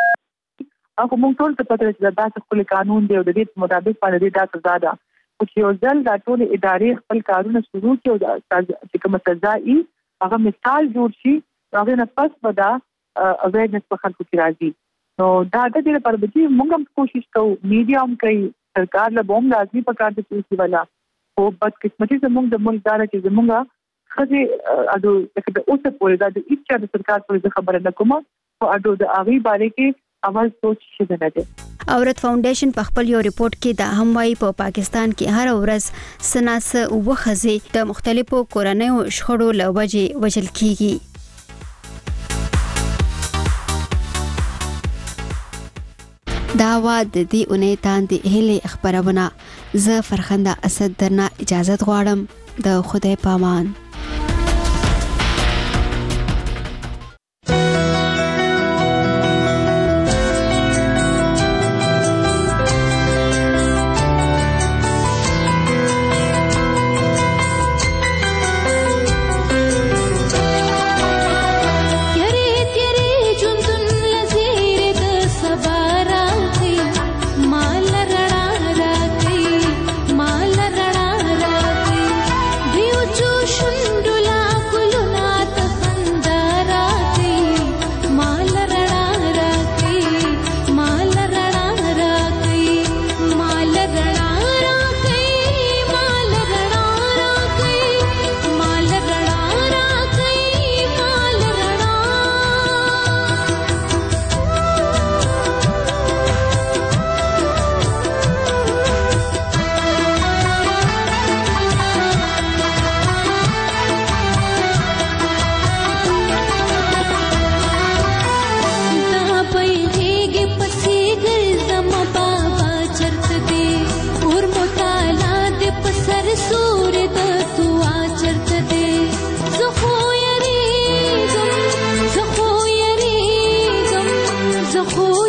هغه مونږ ټول ته پته چې دا خپل قانون دی او د دې مطابق باندې دا سزا ده چې یو ځل دا ټول ادارې خپل کارونه شروع کړي او چې کوم سزا یې هغه مثال جوړ شي هغه نه پس به اویرنس په خلکو کې راځي نو دا د دې لپاره چې موږ هم کوشش کوو میډیا هم کوي سرکار له بوم لازمي پکار دي چې والا او بد قسمتي زموږ د ملک دار چې زموږه خځه اډو د اوسه پورې د اچا د سرکار په خبره نه کومه او اډو د اغي باره کې اول سوچ شي نه دي اورت فاونډیشن په خپل یو ریپورت کې دا هم وايي په پاکستان کې هر ورځ سناس وخزي د مختلفو کورنیو شخړو لوجې وجل کیږي دا وا د دې اونۍ تاندې هلي خبرونه زه فرخنده اسد درنه اجازه غواړم د خدای پامان Shun خو